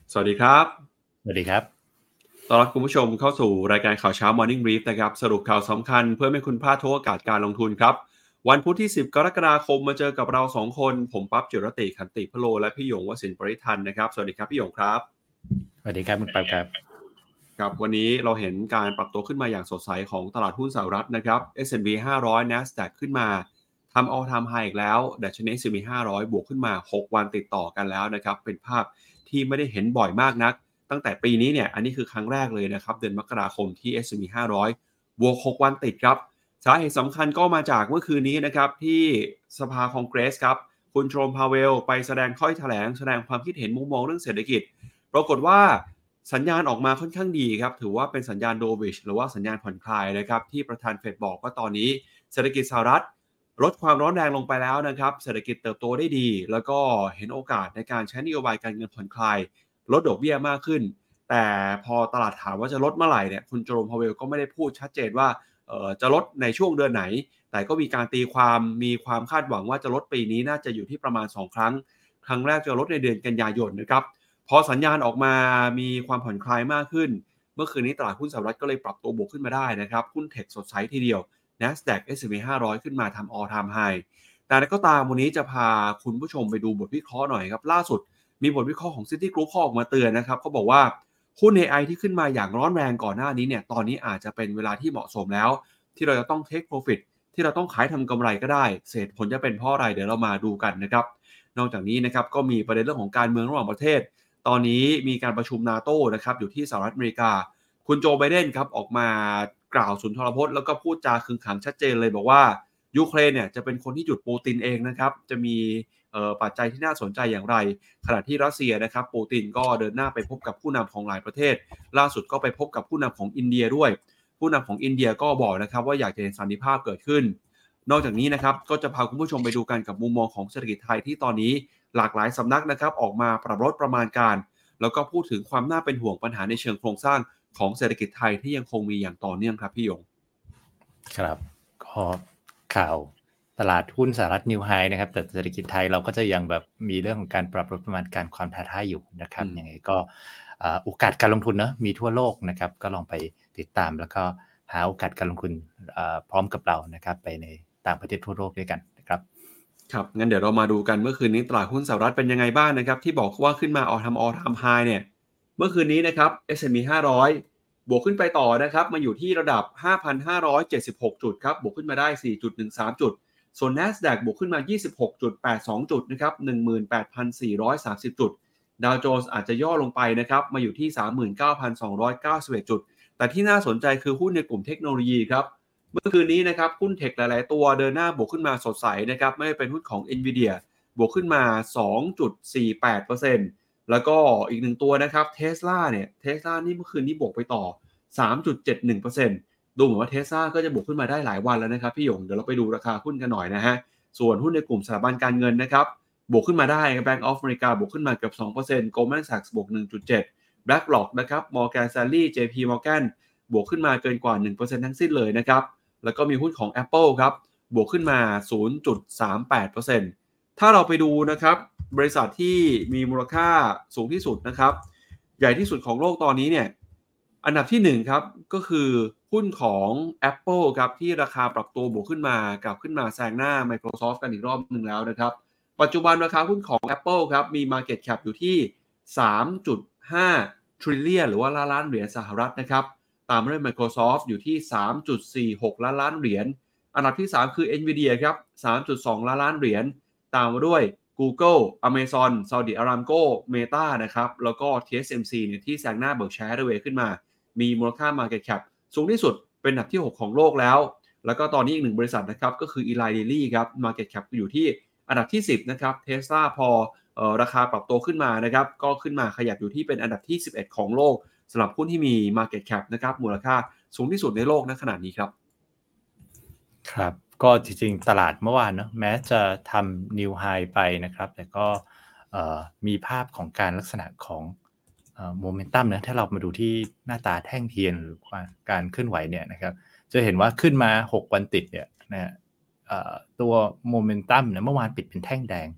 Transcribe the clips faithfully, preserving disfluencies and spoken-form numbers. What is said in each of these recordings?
สวัสดีครับสวัสดีครับต้อนรับคุณผู้ชมเข้าสู่รายการข่าวเช้า Morning Brief นะครับสรุปข่าวสำคัญเพื่อไม่ให้คุณพลาดทุกโอกาสการลงทุนครับวันพุธที่สิบกรกฎาคมมาเจอกับเราสองคนผมปั๊บจิรติขันติพโลและพี่หยงวสินทร์ปริทันนะครับสวัสดีครับพี่หยงครับสวัสดีครับคุณปั๊บครับครับวันนี้เราเห็นการปรับตัวขึ้นมาอย่างสดใสของตลาดหุ้นสหรัฐนะครับ เอส แอนด์ พี ห้าร้อย NASDAQ ขึ้นมาทำ All Time High อีกแล้วดัชนี เอส แอนด์ พี ห้าร้อยบวกขึ้นมาหกวันติดต่อกันแล้วนะครับเป็นภาพที่ไม่ได้เห็นบ่อยมากนัก ตั้งแต่ปีนี้เนี่ยอันนี้คือครั้งแรกเลยนะครับเดือนมกราคมที่ เอส แอนด์ พี ห้าร้อยบวกหกวันติดครับสาเหตุสำคัญก็มาจากเมื่อคืนนี้นะครับที่สภาคองเกรสครับคุณโจมพาเวลไปแสดงถ้อยแถลงแสดงความคิดเห็นมุมมองเรื่องเศรษฐกิจปรากฏว่าสัญญาณออกมาค่อนข้างดีครับถือว่าเป็นสัญญาณโดวิชหรือว่าสัญญาณผ่อนคลายนะครับที่ประธานเฟดบอกว่าตอนนี้เศรษฐกิจสหรัฐลดความร้อนแรงลงไปแล้วนะครับเศรษฐกิจเติบโตได้ดีแล้วก็เห็นโอกาสในการใช้นโยบายการเงินผ่อนคลายลดดอกเบี้ยมากขึ้น แต่พอตลาดถามว่าจะลดเมื่อไหร่เนี่ยคุณโจมพาเวลก็ไม่ได้พูดชัดเจนว่าเอ่อจะลดในช่วงเดือนไหนแต่ก็มีการตีความมีความคาดหวังว่าจะลดปีนี้น่าจะอยู่ที่ประมาณสองครั้งครั้งแรกจะลดในเดือนกันยายนนะครับพอสัญญาณออกมามีความผ่อนคลายมากขึ้นเมื่อคืนนี้ตลาดหุ้นสหรัฐก็เลยปรับตัวบวกขึ้นมาได้นะครับหุ้นเทคสดใสทีเดียว NASDAQ เอส แอนด์ พี ห้าร้อยขึ้นมาทำ All Time High แต่ก็ตามวันนี้จะพาคุณผู้ชมไปดูบทวิเคราะห์หน่อยครับล่าสุดมีบทวิเคราะห์ของ Citigroup เขาออกมาเตือนนะครับเขาบอกว่า หุ้น เอ ไอ ที่ขึ้นมาอย่างร้อนแรงก่อนหน้านี้เนี่ยตอนนี้อาจจะเป็นเวลาที่เหมาะสมแล้วที่เราจะต้อง take profit ที่เราต้องขายทำกำไรก็ได้เหตุผลจะเป็นเพราะอะไรเดี๋ยวเรามาดูกันนะครับนอกจากนี้นะครับก็มีประเด็นเรื่องของการเมืองระหว่างประเทศตอนนี้มีการประชุม NATO นะครับอยู่ที่สหรัฐอเมริกาคุณโจไบเดนครับออกมากล่าวสุนทรพจน์แล้วก็พูดจาขึงขังชัดเจนเลยบอกว่ายูเครนเนี่ยจะเป็นคนที่หยุดปูตินเองนะครับจะมีเอ่อปัจจัยที่น่าสนใจอย่างไรขณะที่รัสเซียนะครับปูตินก็เดินหน้าไปพบกับผู้นำของหลายประเทศล่าสุดก็ไปพบกับผู้นำของอินเดียด้วยผู้นำของอินเดียก็บอกนะครับว่าอยากจะเห็นสันติภาพเกิดขึ้นนอกจากนี้นะครับก็จะพาคุณผู้ชมไปดูกันกับมุมมองของเศรษฐกิจไทยที่ตอนนี้หลากหลายสำนักนะครับออกมาปรับลดประมาณการแล้วก็พูดถึงความน่าเป็นห่วงปัญหาในเชิงโครงสร้างของเศรษฐกิจไทยที่ยังคงมีอย่างต่อเนื่องครับพี่ยงครับก็ข่าวตลาดหุ้นสหรัฐนิวไฮนะครับแต่เศรษฐกิจไทยเราก็จะยังแบบมีเรื่องของการปรับลดประมาณการความท้าทายอยู่นะครับยังไงก็โอกาสการลงทุนเนอะมีทั่วโลกนะครับก็ลองไปติดตามแล้วก็หาโอกาสการลงทุนพร้อมกับเรานะครับไปในต่างประเทศทั่วโลกด้วยกันนะครับครับงั้นเดี๋ยวเรามาดูกันเมื่อคืนนี้ตลาดหุ้นสหรัฐเป็นยังไงบ้างนะครับที่บอกว่าขึ้นมาออทำ All Time High เนี่ยเมื่อคืนนี้นะครับ เอส แอนด์ พี ห้าร้อยบวกขึ้นไปต่อนะครับมาอยู่ที่ระดับ ห้าพันห้าร้อยเจ็ดสิบหก จุดครับบวกขึ้นมาได้ สี่จุดหนึ่งสาม จุดส่วน NASDAQ บวกขึ้นมา ยี่สิบหกจุดแปดสอง จุดนะครับ หนึ่งหมื่นแปดพันสี่ร้อยสามสิบ จุดดาวโจนส์อาจจะย่อลงไปนะครับมาอยู่ที่ สามหมื่นเก้าพันสองร้อยเก้าสิบเอ็ด จุดแต่ที่น่าสนใจคือหุ้นในกลุ่มเทคโนโลยีครับ เมื่อคืนนี้นะครับหุ้นเทคหลายๆตัวเดินหน้าบวกขึ้นมาสดใสนะครับไม่ว่าเป็นหุ้นของ Nvidia บวกขึ้นมา สองจุดสี่แปดเปอร์เซ็นต์ แล้วก็อีกหนึ่งตัวนะครับ Tesla เนี่ย Tesla นี่เมื่อคืนนี้บวกไปต่อ สามจุดเจ็ดหนึ่งเปอร์เซ็นต์ ดูเหมือนว่า Tesla ก็จะบวกขึ้นมาได้หลายวันแล้วนะครับพี่หยงเดี๋ยวเราไปดูราคาหุ้นกันหน่อยนะฮะส่วนหุ้นในกลุ่มสถาบันการเงินนะครับบวกขึ้นมาได้ Bank of America บวกขึ้นมาเกือบ สองเปอร์เซ็นต์ Goldman Sachs บวก หนึ่งจุดเจ็ด BlackRock นะครับ Morgan Stanley เจ พี Morgan บวกขึ้นมาเกินกว่า หนึ่งเปอร์เซ็นต์ ทั้งสิ้นเลยนะครับแล้วก็มีหุ้นของ Apple ครับบวกขึ้นมา ศูนย์จุดสามแปดเปอร์เซ็นต์ ถ้าเราไปดูนะครับบริษัทที่มีมูลค่าสูงที่สุดนะครับใหญ่ที่สุดของโลกตอนนี้เนี่ยอันดับที่หนึ่งครับก็คือหุ้นของ Apple ครับที่ราคาปรับตัวบวกขึ้นมากลับขึ้นมาแซงหน้า Microsoft กันอีกรอบนึงแล้วนะครับปัจจุบันราคาหุ้นของ Apple ครับมี Market Cap อยู่ที่ สามจุดห้า trillion หรือว่าล้านล้านเหรียญสหรัฐนะครับตามมาด้วย Microsoft อยู่ที่ สามจุดสี่หก ล้านล้านเหรียญอันดับที่สามคือ Nvidia ครับ สามจุดสอง ล้านล้านเหรียญตามมาด้วย Google Amazon Saudi Aramco Meta นะครับแล้วก็ ที เอส เอ็ม ซี เนี่ยที่แซงหน้า Berkshire Hathaway ขึ้นมามีมูลค่า Market Cap สูงที่สุดเป็นอันดับที่หกของโลกแล้วแล้วก็ตอนนี้อีกหนึ่งบริษัทนะครับก็คือ Eli Lilly ครับ Market Cap อยู่ที่อันดับที่สิบนะครับ Tesla พอเอ่อราคาปรับตัวขึ้นมานะครับก็ขึ้นมาขยับอยู่ที่เป็นอันดับที่สิบเอ็ดของโลกสำหรับหุ้นที่มี Market Cap นะครับมูลค่าสูงที่สุดในโลกณขณะนี้ครับครับก็จริงๆตลาดเมื่อวานเนาะแม้จะทำนิวไฮไปนะครับแต่ก็มีภาพของการลักษณะของโมเมนตัมนะถ้าเรามาดูที่หน้าตาแท่งเทียนหรือการเคลื่อนไหวเนี่ยนะครับจะเห็นว่าขึ้นมาหกวันติดเนี่ยนะตัวโมเมนตัมเนี่ยเมื่อวานปิดเป็นแท่งแดง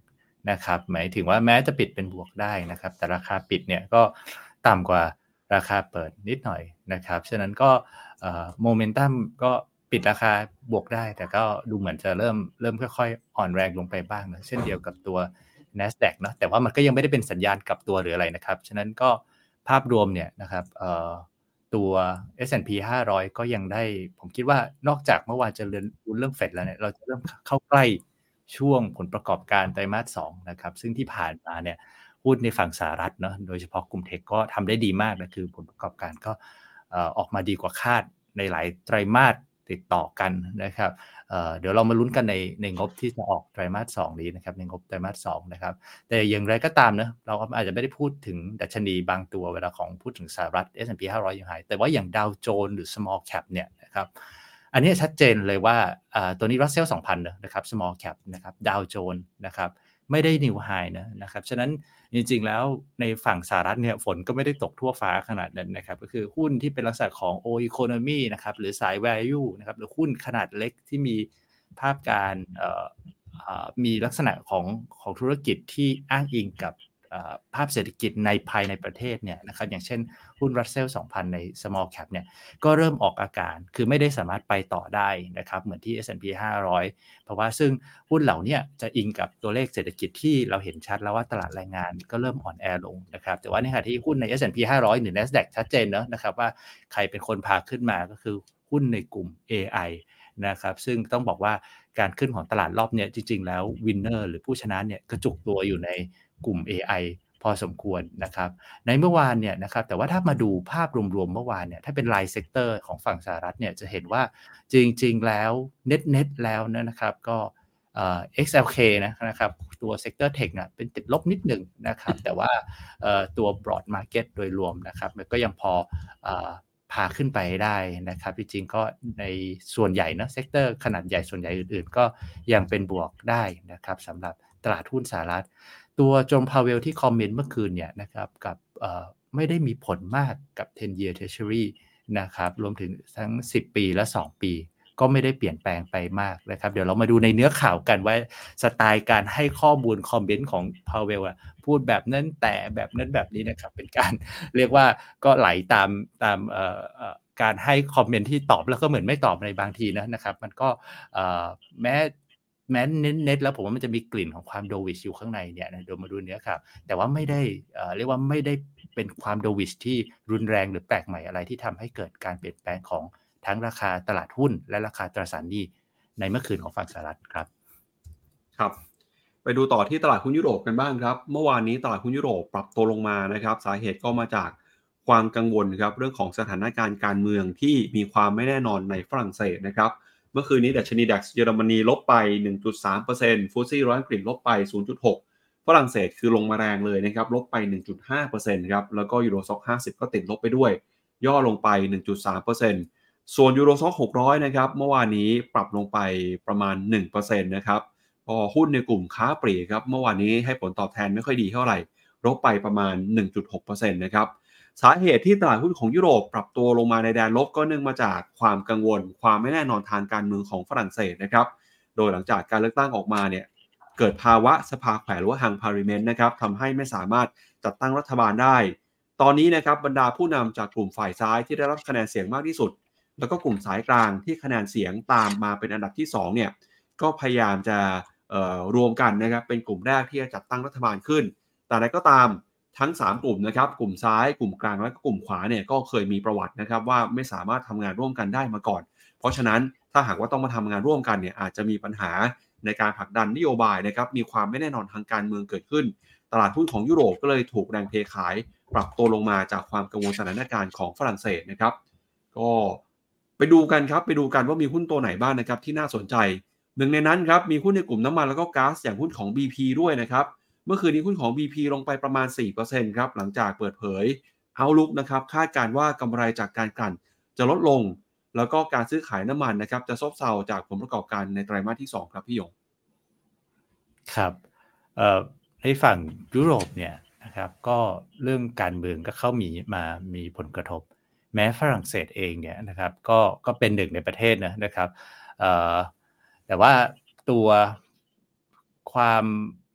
นะครับหมายถึงว่าแม้จะปิดเป็นบวกได้นะครับแต่ราคาปิดเนี่ยก็ต่ำกว่าราคาเปิดนิดหน่อยนะครับฉะนั้นก็โมเมนตัมก็ปิดราคาบวกได้แต่ก็ดูเหมือนจะเริ่มเริ่มค่อยๆอ่อนแรงลงไปบ้างนะเช่นเดียวกับตัว NASDAQ เนาะแต่ว่ามันก็ยังไม่ได้เป็นสัญญาณกลับตัวหรืออะไรนะครับฉะนั้นก็ภาพรวมเนี่ยนะครับตัว เอส แอนด์ พี ห้าร้อยก็ยังได้ผมคิดว่านอกจากเมื่อวานจะเรียนรู้เรื่องเฟดแล้วเนี่ยเราจะเริ่มเข้าใกล้ช่วงผลประกอบการไตรมาสสองนะครับซึ่งที่ผ่านมาเนี่ยหุ้นในฝั่งสหรัฐเนาะโดยเฉพาะกลุ่มเทคก็ทำได้ดีมากนะคือผลประกอบการก็ออกมาดีกว่าคาดในหลายไตรมาสติดต่อกันนะครับ เ, เดี๋ยวเรามาลุ้นกันในในงบที่จะออกไตรมาสสองนี้นะครับในงบไตรมาสสองนะครับแต่อย่างไรก็ตามนะเราอาจจะไม่ได้พูดถึงดัชนีบางตัวเวลาของพูดถึงสหรัฐ เอส แอนด์ พี ห้าร้อยอย่างไรแต่ว่าอย่างดาวโจนส์หรือ small cap เนี่ยนะครับอันนี้ชัดเจนเลยว่าตัวนี้ Russell สองพันนะครับ small cap นะครับดาวโจนส์นะครับไม่ได้ new high นะนะครับฉะนั้นจริงๆแล้วในฝั่งสหรัฐเนี่ยฝนก็ไม่ได้ตกทั่วฟ้าขนาดนั้นนะครับก็คือหุ้นที่เป็นลักษณะของ O economy นะครับหรือสาย value นะครับหรือหุ้นขนาดเล็กที่มีภาพการมีลักษณะของของธุรกิจที่อ้างอิงกับภาพเศรษฐกิจในภายในประเทศเนี่ยนะครับอย่างเช่นหุ้น Russell สองพันใน small cap เนี่ยก็เริ่มออกอาการคือไม่ได้สามารถไปต่อได้นะครับเหมือนที่ เอส แอนด์ พี ห้าร้อยเพราะว่าซึ่งหุ้นเหล่านี้จะอิงกับตัวเลขเศรษฐกิจที่เราเห็นชัดแล้วว่าตลาดแรงงานก็เริ่มอ่อนแอลงนะครับแต่ว่าในขณะที่หุ้นใน เอส แอนด์ พี ห้าร้อยหรือ NASDAQ ชัดเจนเนอะนะครับว่าใครเป็นคนพาขึ้นมาก็คือหุ้นในกลุ่ม เอ ไอ นะครับซึ่งต้องบอกว่าการขึ้นของตลาดรอบนี้จริงๆแล้ววินเนอร์หรือผู้ชนะเนี่ยกระจุกตัวอยู่ในกลุ่ม เอ ไอ พอสมควรนะครับในเมื่อวานเนี่ยนะครับแต่ว่าถ้ามาดูภาพรวมๆเมื่อวานเนี่ยถ้าเป็นรายเซกเตอร์ของฝั่งสหรัฐเนี่ยจะเห็นว่าจริงๆแล้วเน็ตๆแล้วนะครับก็เอ่อ เอ็กซ์ แอล เค นะนะครับตัวเซกเตอร์เทคเนี่ยเป็นติดลบนิดหนึ่งนะครับแต่ว่าเอ่อตัว broad market โดยรวมนะครับมันก็ยังพอเอ่อพาขึ้นไปได้นะครับจริงๆก็ในส่วนใหญ่นะเซกเตอร์ขนาดใหญ่ส่วนใหญ่อื่นๆก็ยังเป็นบวกได้นะครับสำหรับตลาดหุ้นสหรัฐตัวโจมพาเวลที่คอมเมนต์เมื่อคืนเนี่ยนะครับกับไม่ได้มีผลมากกับten year treasury นะครับรวมถึงทั้งสิบปีและสองปีก็ไม่ได้เปลี่ยนแปลงไปมากนะครับเดี๋ยวเรามาดูในเนื้อข่าวกันว่าสไตล์การให้ข้อมูลคอมเมนต์ของพาเวลอ่ะพูดแบบนั้นแต่แบบนั้นแบบนี้นะครับเป็นการเรียกว่าก็ไหลตามตามเอ่อการให้คอมเมนต์ที่ตอบแล้วก็เหมือนไม่ตอบในบางทีนะนะครับมันก็แม้แม้เน้นๆแล้วผมว่ามันจะมีกลิ่นของความโดวิชอยู่ข้างในเนี่ยนะเดี๋ยวมาดูเนื้อข่าวแต่ว่าไม่ได้เรียกว่าไม่ได้เป็นความโดวิชที่รุนแรงหรือแปลกใหม่อะไรที่ทำให้เกิดการเปลี่ยนแปลงของทั้งราคาตลาดหุ้นและราคาตราสารหนี้ในเมื่อคืนของฝั่งสหรัฐครับครับไปดูต่อที่ตลาดหุ้นยุโรปกันบ้างครับเมื่อวานนี้ตลาดหุ้นยุโรปปรับตัวลงมานะครับสาเหตุก็มาจากความกังวลครับเรื่องของสถานการณ์การเมืองที่มีความไม่แน่นอนในฝรั่งเศสนะครับเมื่อคืนนี้ดัชนี ดัค เยอรมนีลบไป หนึ่งจุดสามเปอร์เซ็นต์ ฟุตซี่ร้อยอังกฤษลบไป ศูนย์จุดหก ฝรั่งเศสคือลงมาแรงเลยนะครับลบไป หนึ่งจุดห้าเปอร์เซ็นต์ ครับแล้วก็ยูโรซ็อกห้าสิบก็ติดลบไปด้วยย่อลงไป หนึ่งจุดสามเปอร์เซ็นต์ ส่วนยูโรซ็อกหกร้อยนะครับเมื่อวานนี้ปรับลงไปประมาณ หนึ่งเปอร์เซ็นต์ นะครับพอหุ้นในกลุ่มค้าปลีกครับเมื่อวานนี้ให้ผลตอบแทนไม่ค่อยดีเท่าไหร่ลบไปประมาณ หนึ่งจุดหกเปอร์เซ็นต์ นะครับสาเหตุที่ตลาดหุ้นของยุโรปปรับตัวลงมาในแดนลบก็เนื่องมาจากความกังวลความไม่แน่นอนทางการเมืองของฝรั่งเศสนะครับโดยหลังจากการเลือกตั้งออกมาเนี่ยเกิดภาวะสภาแขวนหรือว่าฮังพาริเมนต์นะครับทำให้ไม่สามารถจัดตั้งรัฐบาลได้ตอนนี้นะครับบรรดาผู้นำจากกลุ่มฝ่ายซ้ายที่ได้รับคะแนนเสียงมากที่สุดแล้วก็กลุ่มสายกลางที่คะแนนเสียงตามมาเป็นอันดับที่สองเนี่ยก็พยายามจะรวมกันนะครับเป็นกลุ่มแรกที่จะจัดตั้งรัฐบาลขึ้นแต่ใดก็ตามทั้งสามกลุ่มนะครับกลุ่มซ้ายกลุ่มกลางและก็กลุ่มขวาเนี่ยก็เคยมีประวัตินะครับว่าไม่สามารถทำงานร่วมกันได้มาก่อนเพราะฉะนั้นถ้าหากว่าต้องมาทำงานร่วมกันเนี่ยอาจจะมีปัญหาในการผลักดันนโยบายนะครับมีความไม่แน่นอนทางการเมืองเกิดขึ้นตลาดหุ้นของยุโรปก็เลยถูกแรงเทขายปรับตัวลงมาจากความกังวลสถานการณ์ของฝรั่งเศสนะครับก็ไปดูกันครับไปดูกันว่ามีหุ้นตัวไหนบ้างนะครับที่น่าสนใจหนึ่งในนั้นครับมีหุ้นในกลุ่มน้ำมันแล้วก็ก๊าซอย่างหุ้นของ บี พี ด้วยนะครับเมื่อคืนนี้หุ้นของ บี พี ลงไปประมาณ สี่เปอร์เซ็นต์ ครับหลังจากเปิดเผย Outlook นะครับคาดการณ์ว่ากำไรจากการกลั่นจะลดลงแล้วก็การซื้อขายน้ำมันนะครับจะซบเซาจากผลประกอบการในไตรมาสที่สองครับพี่ยงครับเอ่อในฝั่งยุโรปเนี่ยนะครับก็เรื่องการเมืองก็เข้ามีมามีผลกระทบแม้ฝรั่งเศสเองเนี่ยนะครับก็ก็เป็นหนึ่งในประเทศนะนะครับเอ่อแต่ว่าตัวความ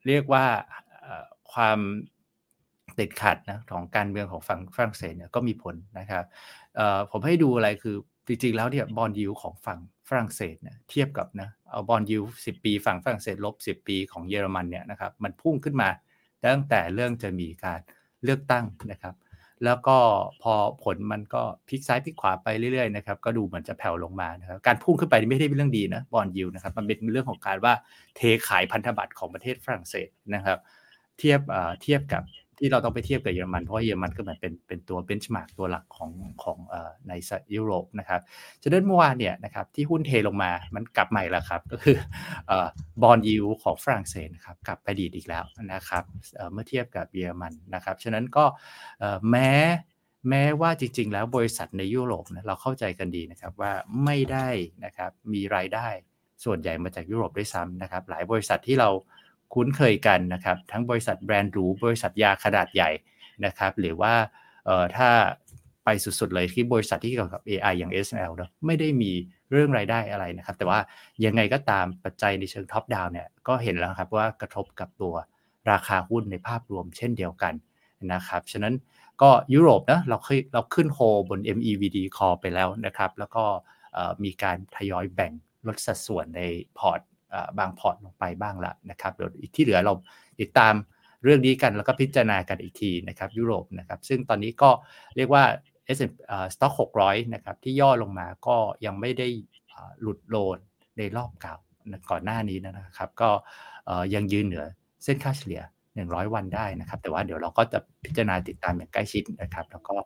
เรียกว่าความติดขัดนะของการเมืองของฝั่งฝรั่งเศสเนี่ยก็มีผลนะครับผมให้ดูอะไรคือจริงๆแล้วเนี่ยบอนด์ยิลด์ของฝั่งฝรั่งเศสเนี่ยเทียบกับนะเอาบอนด์ยิลด์สิบปีฝั่งฝรั่งเศสลบสิบปีของเยอรมันเนี่ยนะครับมันพุ่งขึ้นมาตั้งแต่เรื่องจะมีการเลือกตั้งนะครับแล้วก็พอผลมันก็พลิกซ้ายพลิกขวาไปเรื่อยๆนะครับก็ดูเหมือนจะแผ่วลงมานะครับการพุ่งขึ้นไปไม่ได้เป็นเรื่องดีนะบอนด์ยิลด์นะครับมันเป็นเรื่องของการว่าเทขายพันธบัตรของประเทศฝรั่งเศสนะครับเทียบเทียบกับที่เราต้องไปเทียบกับเยอรมันเพราะเยอรมันก็เหมือนเป็นเป็นตัวเบนช์มาร์กตัวหลักของของเอ่อในยุโรปนะครับฉะนั้นเมื่อวานเนี่ยนะครับที่หุ้นเทลงมามันกลับใหม่แล้วครับก็คือเอ่อบอนด์ยิลด์ของฝรั่งเศสนะครับกลับไปดีดอีกแล้วนะครับเอ่อเมื่อเทียบกับเยอรมันนะครับฉะนั้นก็เอ่อแม้แม้ว่าจริงๆแล้วบริษัทในยุโรปนะเราเข้าใจกันดีนะครับว่าไม่ได้นะครับมีรายได้ส่วนใหญ่มาจากยุโรปด้วยซ้ำนะครับหลายบริษัทที่เราคุ้นเคยกันนะครับทั้งบริษัทแบรนด์หรูบริษัทยาขนาดใหญ่นะครับหรือว่าเอ่อถ้าไปสุดๆเลยที่บริษัทที่เกี่ยวกับ เอ ไอ อย่าง เอส แอล นะไม่ได้มีเรื่องรายได้อะไรนะครับแต่ว่ายังไงก็ตามปัจจัยในเชิงท็อปดาวน์เนี่ยก็เห็นแล้วครับว่ากระทบกับตัวราคาหุ้นในภาพรวมเช่นเดียวกันนะครับฉะนั้นก็ยุโรปนะเราเคยเราขึ้นโฮบน เอ็ม อี วี ดี Call ไปแล้วนะครับแล้วก็มีการทยอยแบ่งลดสัดส่วนในพอร์ตบางพอร์ตลงไปบ้างละนะครับเดี๋ยวที่เหลือเราติดตามเรื่องนี้กันแล้วก็พิจารณากันอีกทีนะครับยุโรปนะครับซึ่งตอนนี้ก็เรียกว่า เอส แอนด์ พี อ่า Stock หกร้อยนะครับที่ย่อลงมาก็ยังไม่ได้หลุดโลนในรอบเก่าก่อนหน้านี้นะครับก็ยังยืนเหนือเส้นค่าเฉลี่ยหนึ่งร้อยวันได้นะครับแต่ว่าเดี๋ยวเราก็จะพิจารณาติดตามอย่างใกล้ชิดนะครับแล้วก็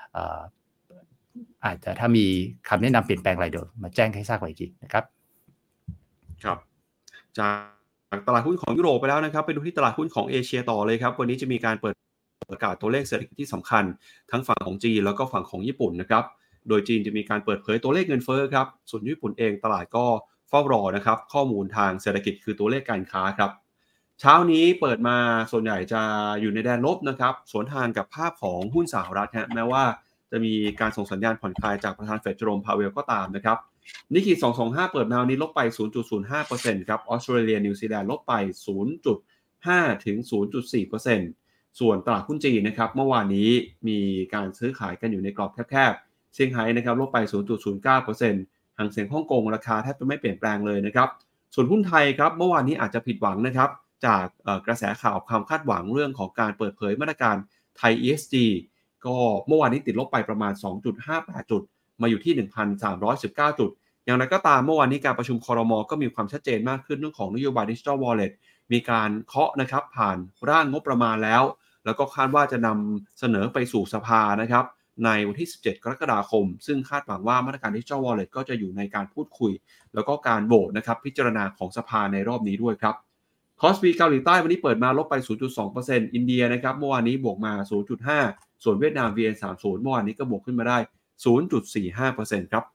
อาจจะถ้ามีคำแนะนำเปลี่ยนแปลงอะไรเดี๋ยวมาแจ้งให้ทราบอีกทีนะครับครับจากตลาดหุ้นของยุโรปไปแล้วนะครับไปดูที่ตลาดหุ้นของเอเชียต่อเลยครับวันนี้จะมีการเปิดประกาศตัวเลขเศรษฐกิจที่สำคัญทั้งฝั่งของจีนแล้วก็ฝั่งของญี่ปุ่นนะครับโดยจีนจะมีการเปิดเผยตัวเลขเงินเฟ้อครับส่วนญี่ปุ่นเองตลาดก็เฝ้ารอนะครับข้อมูลทางเศรษฐกิจคือตัวเลขการค้าครับเช้านี้เปิดมาส่วนใหญ่จะอยู่ในแดนลบนะครับสวนทางกับภาพของหุ้นสหรัฐฮะแม้ว่าจะมีการส่งสัญญาณผ่อนคลายจากประธานเฟดเจอโรมพาเวลก็ตามนะครับนิกเกอิสองสองห้าเปิดมาวันนี้ลบไป ศูนย์จุดศูนย์ห้าเปอร์เซ็นต์ ครับออสเตรเลียนิวซีแลนด์ลบไป ศูนย์จุดห้า ถึง ศูนย์จุดสี่เปอร์เซ็นต์ ส่วนตลาดหุ้นจีนนะครับเมื่อวานนี้มีการซื้อขายกันอยู่ในกรอบแคบๆเซี่ยงไฮ้นะครับลบไป ศูนย์จุดศูนย์เก้าเปอร์เซ็นต์ หางเส็งฮ่องกงราคาแทบจะไม่เปลี่ยนแปลงเลยนะครับส่วนหุ้นไทยครับเมื่อวานนี้อาจจะผิดหวังนะครับจากกระแสข่าวความคาดหวังเรื่องของการเปิดเผยมาตรการไทย อี เอส จี ก็เมื่อวานนี้ติดลบไปประมาณ สองจุดห้าแปด จุดมาอยู่ที่ หนึ่งพันสามร้อยสิบเก้า จุดอย่างไรก็ตามเมื่อวานนี้การประชุมครม.ก็มีความชัดเจนมากขึ้นเรื่องของนโยบาย Digital Wallet มีการเคาะนะครับผ่านร่างงบประมาณแล้วแล้วก็คาดว่าจะนำเสนอไปสู่สภานะครับในวันที่สิบเจ็ดกรกฎาคมซึ่งคาดหวังว่ามาตรการ Digital Wallet ก็จะอยู่ในการพูดคุยแล้วก็การโหวตนะครับพิจารณาของสภาในรอบนี้ด้วยครับคอสปีเกาหลีใต้วันนี้เปิดมาลบไป ศูนย์จุดสองเปอร์เซ็นต์ อินเดียนะครับเมื่อวานนี้บวกมา ศูนย์จุดห้า ส่วนเวียดนาม วี เอ็น สามสิบ เมื่อวานนี้ก็บวกขึ้นมาได้ ศูนย์จุดสี่ห้าเปอร์เซ็นต์ ครับ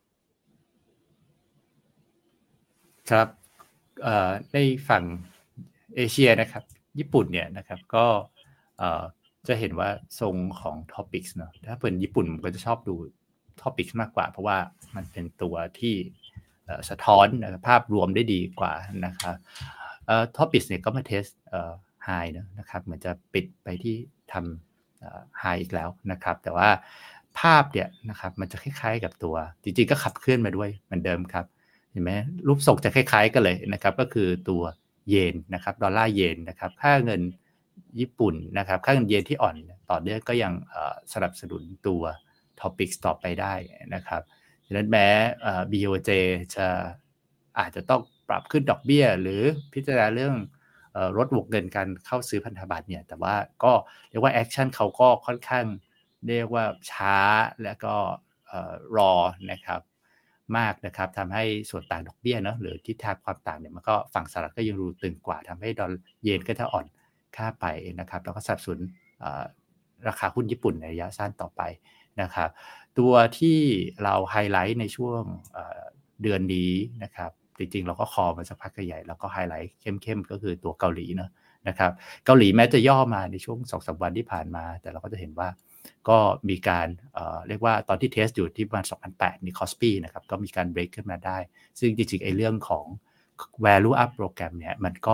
ครับในฝั่งเอเชียนะครับญี่ปุ่นเนี่ยนะครับก็จะเห็นว่าทรงของ Topics เนาะถ้าเป็นญี่ปุ่นผมก็จะชอบดู Topics มากกว่าเพราะว่ามันเป็นตัวที่สะท้อนภาพรวมได้ดีกว่านะครับTopics เนี่ยก็มาเทสไฮนะครับเหมือนจะปิดไปที่ทำไฮอีกแล้วนะครับแต่ว่าภาพเนี่ยนะครับมันจะคล้ายๆกับตัวจริงๆก็ขับเคลื่อนมาด้วยเหมือนเดิมครับเห็นไหมรูปทรงจะคล้ายๆกันเลยนะครับก็คือตัวเยนนะครับดอลลาร์เยนนะครับค่าเงินญี่ปุ่นนะครับค่าเงินเยนที่อ่อนต่อเนื่องก็ยังสนับสนุนตัว Topics ต่อไปได้นะครับฉะนั้นแม้ บี โอ เจ จะอาจจะต้องปรับขึ้นดอกเบี้ยหรือพิจารณาเรื่องลดวงเงินการเข้าซื้อพันธบัตรเนี่ยแต่ว่าก็เรียกว่าแอคชั่นเขาก็ค่อนข้างเรียกว่าช้าและก็รอนะครับมากนะครับทำให้ส่วนต่างดอกเบี้ยเนาะหรือทิศทางความต่างเนี่ยมันก็ฝั่งสหรัฐก็ยังรูตึงกว่าทำให้ดอลเยนก็จะอ่อนค่าไปนะครับแล้วก็สนับสนุนราคาหุ้นญี่ปุ่นในระยะสั้นต่อไปนะครับตัวที่เราไฮไลท์ในช่วงเดือนนี้นะครับจริงๆเราก็คอมาสักพักใหญ่แล้วก็ไฮไลท์เข้มๆก็คือตัวเกาหลีเนาะนะครับเกาหลีแม้จะย่อมาในช่วง สองถึงสาม วันที่ผ่านมาแต่เราก็จะเห็นว่าก็มีการ เอ่อ เรียกว่าตอนที่เทสอยู่ที่ประมาณ สองพันแปด มี Kospi นะครับก็มีการเบรกขึ้นมาได้ซึ่งจริงๆไอ้เรื่องของ value up โปรแกรมเนี่ยมันก็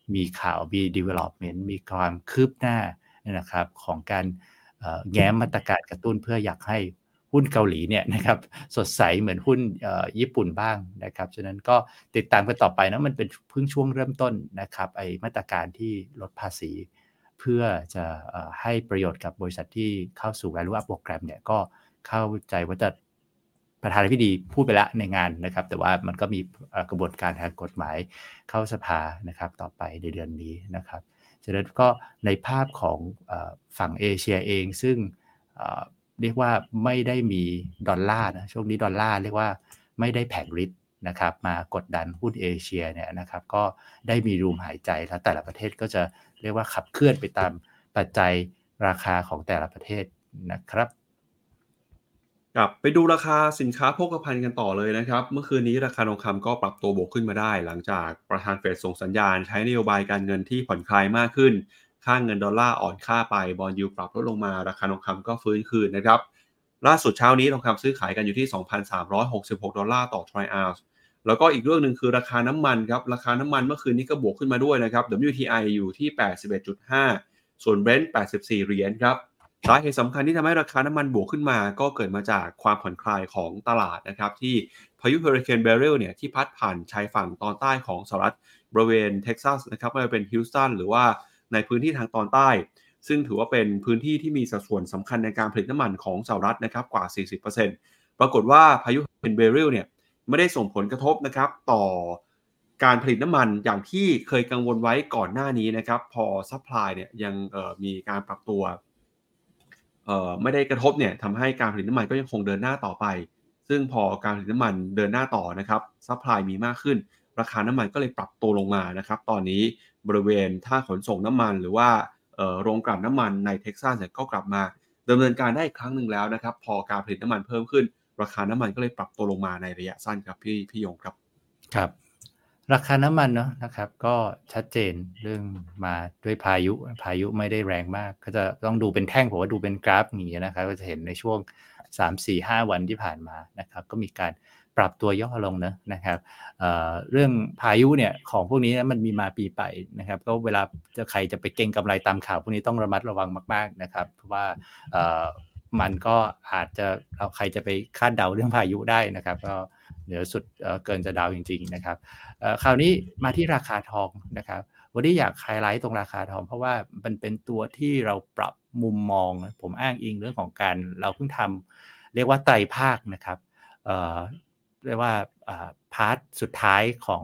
มีข่าวมี development มีความคืบหน้านะครับของการแง้มมาตรการกระตุ้นเพื่ออยากให้หุ้นเกาหลีเนี่ยนะครับสดใสเหมือนหุ้นญี่ปุ่นบ้างนะครับฉะนั้นก็ติดตามกันต่อไปนะมันเป็นเพิ่งช่วงเริ่มต้นนะครับไอ้มาตรการที่ลดภาษีเพื่อจะให้ประโยชน์กับบริษัทที่เข้าสู่ value up program เนี่ยก็เข้าใจว่าจะประธานาธิบดีพูดไปแล้วในงานนะครับแต่ว่ามันก็มีกระบวนการทางกฎหมายเข้าสภานะครับต่อไปในเดือนนี้นะครับฉะนั้นก็ในภาพของฝั่งเอเชียเองซึ่งเรียกว่าไม่ได้มีดอลลาร์นะช่วงนี้ดอลลาร์เรียกว่าไม่ได้แผงฤทธิ์นะครับมากดดันหุ้นเอเชียเนี่ยนะครับก็ได้มีรูมหายใจแล้วแต่ละประเทศก็จะเรียกว่าขับเคลื่อนไปตามปัจจัยราคาของแต่ละประเทศนะครับกลับไปดูราคาสินค้าโภคภัณฑ์กันต่อเลยนะครับเมื่อคืนนี้ราคาทองคำก็ปรับตัวบวกขึ้นมาได้หลังจากประธานเฟดส่งสัญญาณใช้นโยบายการเงินที่ผ่อนคลายมากขึ้นค่าเงินดอลลาร์อ่อนค่าไปบอนด์ยิลด์ปรับลดลงมาราคาทองคำก็ฟื้นคืนนะครับล่าสุดเช้านี้ทองคำซื้อขายกันอยู่ที่ สองพันสามร้อยหกสิบหก ดอลลาร์ต่อทรอยออนซ์แล้วก็อีกเรื่องนึงคือราคาน้ำมันครับราคาน้ำมันเมื่อคืนนี้ก็บวกขึ้นมาด้วยนะครับ ดับเบิลยู ที ไอ อยู่ที่ แปดสิบเอ็ดจุดห้า ส่วน Brent แปดสิบสี่เหรียญครับสาเหตุสำคัญที่ทำให้ราคาน้ำมันบวกขึ้นมาก็เกิดมาจากความผ่อนคลายของตลาดนะครับที่พายุเฮอริเคนเบริลเนี่ยที่พัดผ่านชายฝั่งตอนใต้ของสหรัฐบริเวณเท็กซัสนะครับไม่ว่าเป็นฮิวสตันหรือว่าในพื้นที่ทางตอนใต้ซึ่งถือว่าเป็นพื้นที่ที่มีสัดส่วนสำคัญในการผลิตน้ำมันของสหรัฐนะครับกว่า สี่สิบเปอร์เซ็นต์ ปรากฏว่าพายุเฮอริเคนเบริลเนี่ยไม่ได้ส่งผลกระทบนะครับต่อการผลิตน้ำมันอย่างที่เคยกังวลไว้ก่อนหน้านี้นะครับพอซัพพลายเนี่ยยังเอ่อมีการปรับตัวเอ่อไม่ได้กระทบเนี่ยทำให้การผลิตน้ำมันก็ยังคงเดินหน้าต่อไปซึ่งพอการผลิตน้ำมันเดินหน้าต่อนะครับซัพพลายมีมากขึ้นราคาน้ำมันก็เลยปรับตัวลงมานะครับตอนนี้บริเวณท่าขนส่งน้ำมันหรือว่าเอ่อโรงกลั่นน้ำมันในเท็กซัสเนี่ยก็กลับมาดำเนินการได้อีกครั้งหนึ่งแล้วนะครับพอการผลิตน้ำมันเพิ่มขึ้นราคาน้ำมันก็เลยปรับตัวลงมาในระยะสั้นครับพี่พี่ยงครับครับราคาน้ำมันเนาะนะครับก็ชัดเจนเรื่องมาด้วยพายุพายุไม่ได้แรงมากก็จะต้องดูเป็นแท่งผมว่าดูเป็นกราฟอย่างนี้นะครับก็จะเห็นในช่วง สาม สี่ ห้า วันที่ผ่านมานะครับก็มีการปรับตัวย่อลงนะนะครับเอ่อเรื่องพายุเนี่ยของพวกนี้มันมีมาปีไปนะครับก็เวลาจะใครจะไปเก็งกำไรตามข่าวพวกนี้ต้องระมัดระวังมากๆนะครับเพราะว่าเอ่อมันก็อาจจะเอาใครจะไปคาดเดาเรื่องพายุได้นะครับก็เหนือสุดเกินจะเดาจริงๆนะครับคราวนี้มาที่ราคาทองนะครับวันนี้อยากไฮไลท์ตรงราคาทองเพราะว่ามันเป็นตัวที่เราปรับมุมมองผมอ้างอิงเรื่องของการเราเพิ่งทำเรียกว่าไตรภาคนะครับเอ่อเรียกว่าพาร์ทสุดท้ายของ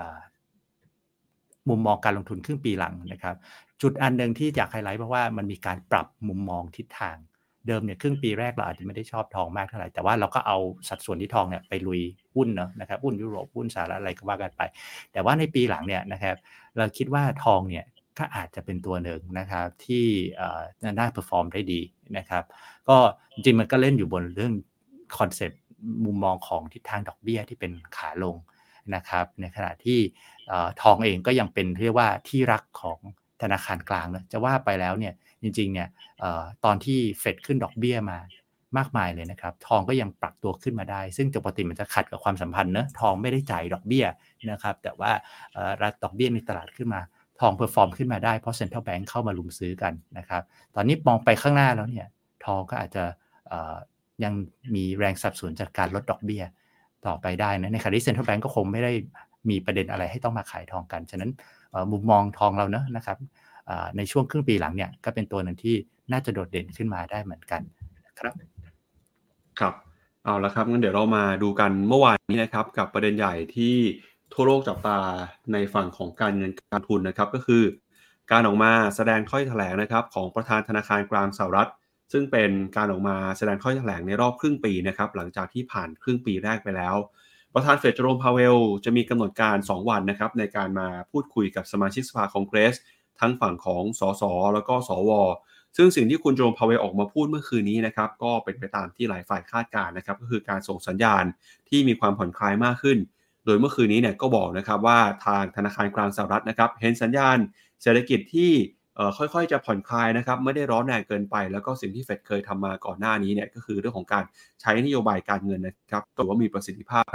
มุมมองการลงทุนครึ่งปีหลังนะครับจุดอันนึงที่อยากไฮไลท์เพราะว่ามันมีการปรับมุมมองทิศทางเดิมเนี่ยครึ่งปีแรกเราอาจจะไม่ได้ชอบทองมากเท่าไหร่แต่ว่าเราก็เอาสัดส่วนที่ทองเนี่ยไปลุยหุ้นเนาะนะครับหุ้นยุโรปหุ้นสหรัฐอะไรก็ว่ากันไปแต่ว่าในปีหลังเนี่ยนะครับเราคิดว่าทองเนี่ยก็อาจจะเป็นตัวหนึ่งนะครับที่น่าเพอร์ฟอร์มได้ดีนะครับก็จริงๆมันก็เล่นอยู่บนเรื่องคอนเซ็ปต์มุมมองของทิศทางดอกเบี้ยที่เป็นขาลงนะครับในขณะที่ทองเองก็ยังเป็นเรียกว่าที่รักของธนาคารกลางนะจะว่าไปแล้วเนี่ยจริงๆเนี่ยเอ่อตอนที่เฟดขึ้นดอกเบี้ยมามากมายเลยนะครับทองก็ยังปรับตัวขึ้นมาได้ซึ่งปกติมันจะขัดกับความสัมพันธ์เนอะทองไม่ได้จ่ายดอกเบี้ยนะครับแต่ว่าเอ่อรัฐดอกเบี้ยในตลาดขึ้นมาทองเพอร์ฟอร์มขึ้นมาได้เพราะเซ็นทรัลแบงก์เข้ามาลุมซื้อกันนะครับตอนนี้มองไปข้างหน้าแล้วเนี่ยทองก็อาจจะเอ่อยังมีแรงสนับสนุนจากการลดดอกเบี้ยต่อไปได้นะในขณะที่เซ็นทรัลแบงก์ก็คงไม่ได้มีประเด็นอะไรให้ต้องมาขายทองกันฉะนั้นมุมมองทองเราเนอะนะครับในช่วงครึ่งปีหลังเนี่ยก็เป็นตัวหนึ่งที่น่าจะโดดเด่นขึ้นมาได้เหมือนกันนะครับครับเอาละครับงั้นเดี๋ยวเรามาดูกันเมื่อวานนี้นะครับกับประเด็นใหญ่ที่ทั่วโลกจับตาในฝั่งของการเงินการทุนนะครับก็คือการออกมาแสดงถ้อยแถลงนะครับของประธานธนาคารกลางสหรัฐซึ่งเป็นการออกมาแสดงถ้อยแถลงในรอบครึ่งปีนะครับหลังจากที่ผ่านครึ่งปีแรกไปแล้วประธานเฟดเจอโรมพาเวลจะมีกำหนดการสองวันนะครับในการมาพูดคุยกับสมาชิกสภาคองเกรสทั้งฝั่งของสสแล้วก็สวซึ่งสิ่งที่คุณโจมพาเวลออกมาพูดเมื่อคืนนี้นะครับก็เป็นไปตามที่หลายฝ่ายคาดการณ์นะครับก็คือการส่งสัญญาณที่มีความผ่อนคลายมากขึ้นโดยเมื่อคืนนี้เนี่ยก็บอกนะครับว่าทางธนาคารกลางสหรัฐนะครับเห็นสัญญาณเศรษฐกิจที่ค่อยๆจะผ่อนคลายนะครับไม่ได้ร้อนแรงเกินไปแล้วก็สิ่งที่เฟดเคยทำมาก่อนหน้านี้เนี่ยก็คือเรื่องของการใช้นโยบายการเงินนะครับถือว่ามีประสิทธิภาพครับ